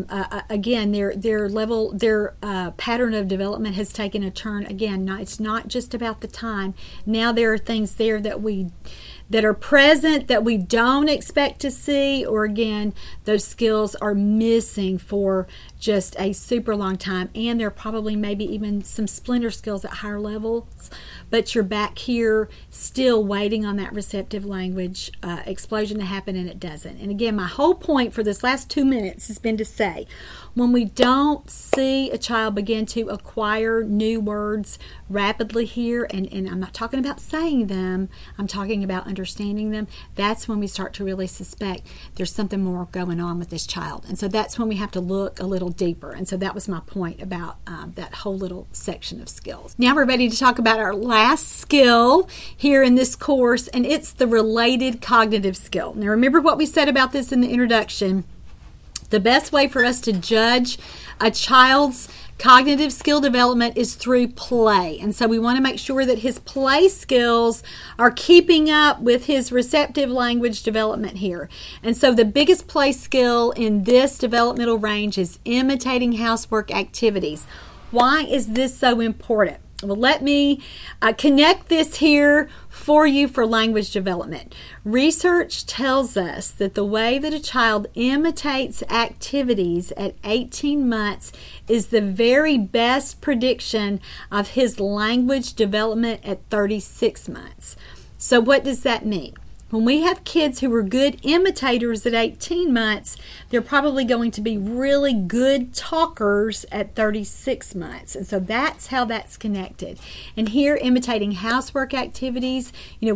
again their pattern of development has taken a turn. Again, it's not just about the time. Now there are things there that are present that we don't expect to see, or again, those skills are missing for just a super long time, and there are probably maybe even some splinter skills at higher levels, but you're back here still waiting on that receptive language explosion to happen, and it doesn't. And again, my whole point for this last 2 minutes has been to say, when we don't see a child begin to acquire new words rapidly here, and I'm not talking about saying them, I'm talking about understanding them, that's when we start to really suspect there's something more going on with this child. And so that's when we have to look a little deeper. And so that was my point about that whole little section of skills. Now we're ready to talk about our last skill here in this course, and it's the related cognitive skill. Now remember what we said about this in the introduction. The best way for us to judge a child's cognitive skill development is through play. And so we want to make sure that his play skills are keeping up with his receptive language development here. And so the biggest play skill in this developmental range is imitating housework activities. Why is this so important? Well, let me connect this here for you for language development. Research tells us that the way that a child imitates activities at 18 months is the very best prediction of his language development at 36 months. So what does that mean? When we have kids who are good imitators at 18 months, they're probably going to be really good talkers at 36 months. And so that's how that's connected. And here, imitating housework activities,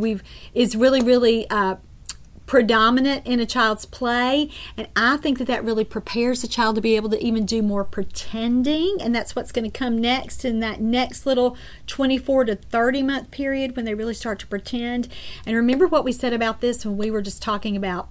is really predominant in a child's play, and I think that really prepares the child to be able to even do more pretending, and that's what's going to come next in that next little 24 to 30 month period when they really start to pretend. And remember what we said about this when we were just talking about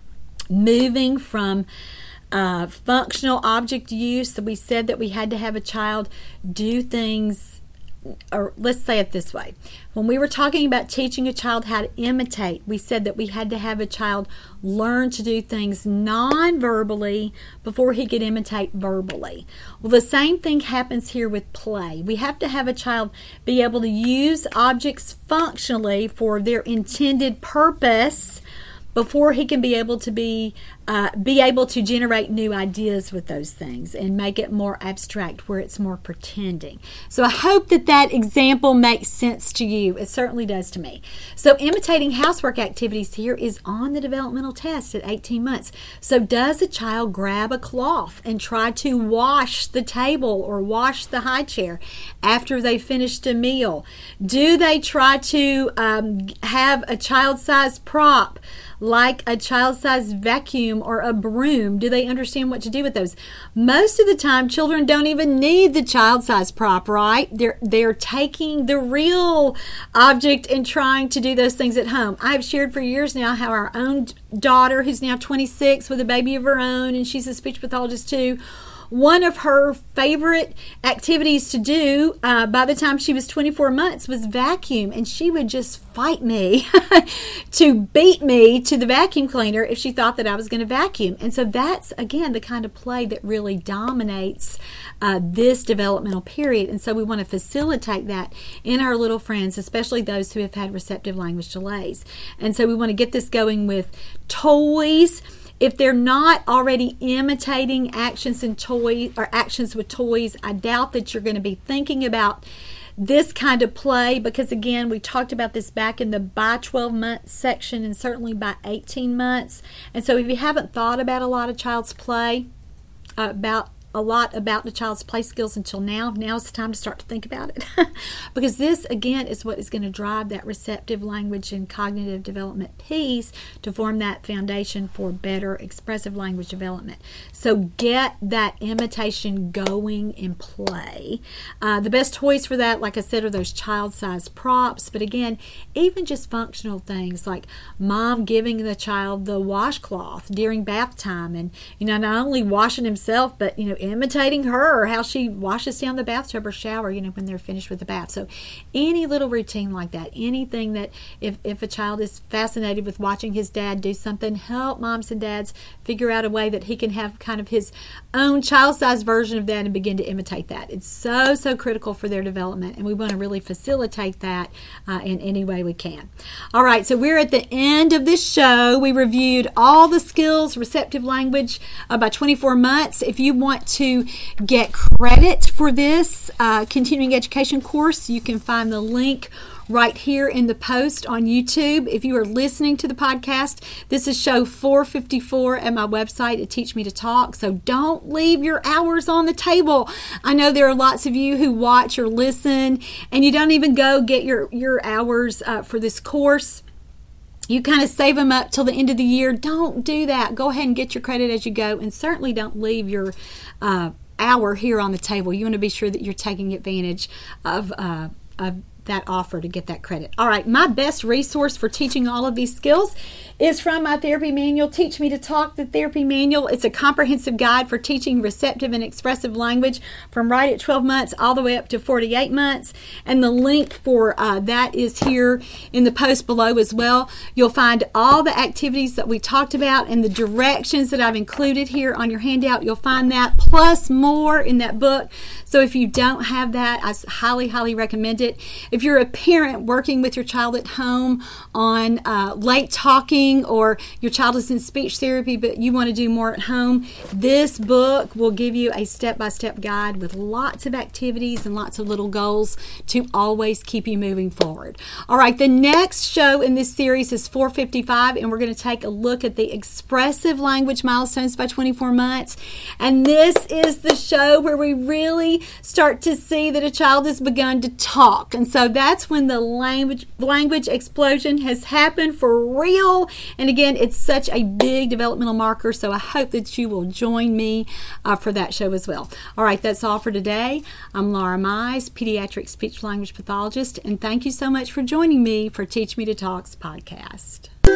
moving from functional object use. So we said that we had to have a child do things, or let's say it this way. When we were talking about teaching a child how to imitate, we said that we had to have a child learn to do things non-verbally before he could imitate verbally. Well, the same thing happens here with play. We have to have a child be able to use objects functionally for their intended purpose before he can be able to generate new ideas with those things and make it more abstract where it's more pretending. So I hope that example makes sense to you. It certainly does to me. So imitating housework activities here is on the developmental test at 18 months. So does a child grab a cloth and try to wash the table or wash the high chair after they finished a meal? Do they try to have a child-sized prop like a child-sized vacuum or a broom? Do they understand what to do with those? Most of the time, children don't even need the child-sized prop, right? They're taking the real object and trying to do those things at home. I've shared for years now how our own daughter, who's now 26 with a baby of her own, and she's a speech pathologist too, one of her favorite activities to do by the time she was 24 months was vacuum, and she would just fight me to beat me to the vacuum cleaner if she thought that I was going to vacuum. And so that's, again, the kind of play that really dominates this developmental period. And so we want to facilitate that in our little friends, especially those who have had receptive language delays. And so we want to get this going with toys. If they're not already imitating actions in toys or actions with toys, I doubt that you're going to be thinking about this kind of play, because again, we talked about this back in the by 12 months section and certainly by 18 months. And so if you haven't thought about a lot of child's play, about the child's play skills until now is the time to start to think about it. Because this, again, is what is going to drive that receptive language and cognitive development piece to form that foundation for better expressive language development. So get that imitation going in play. The best toys for that, like I said, are those child-sized props. But again, even just functional things like mom giving the child the washcloth during bath time, and not only washing himself, but imitating her, how she washes down the bathtub or shower, when they're finished with the bath. So any little routine like that, anything that if a child is fascinated with watching his dad do something, help moms and dads figure out a way that he can have kind of his own child-sized version of that and begin to imitate that. It's so critical for their development, and we want to really facilitate that in any way we can. All right, so we're at the end of this show. We reviewed all the skills, receptive language by 24 months. If you want to get credit for this continuing education course, you can find the link right here in the post on YouTube. If you are listening to the podcast, this is show 454 at my website at Teach Me to Talk. So don't leave your hours on the table. I know there are lots of you who watch or listen and you don't even go get your hours for this course. You kind of save them up till the end of the year. Don't do that. Go ahead and get your credit as you go, and certainly don't leave your hour here on the table. You want to be sure that you're taking advantage of that offer to get that credit. All right, my best resource for teaching all of these skills is from my therapy manual, Teach Me to Talk, the therapy manual. It's a comprehensive guide for teaching receptive and expressive language from right at 12 months all the way up to 48 months. And the link for that is here in the post below as well. You'll find all the activities that we talked about and the directions that I've included here on your handout. You'll find that plus more in that book. So if you don't have that, I highly recommend it. If you're a parent working with your child at home on late talking, or your child is in speech therapy but you want to do more at home, this book will give you a step-by-step guide with lots of activities and lots of little goals to always keep you moving forward. All right, the next show in this series is 455, and we're going to take a look at the expressive language milestones by 24 months. And this is the show where we really start to see that a child has begun to talk. And so that's when the language explosion has happened for real. And again, it's such a big developmental marker, so I hope that you will join me for that show as well. All right, that's all for today. I'm Laura Mize, pediatric speech language pathologist, and thank you so much for joining me for Teach Me to Talk's podcast.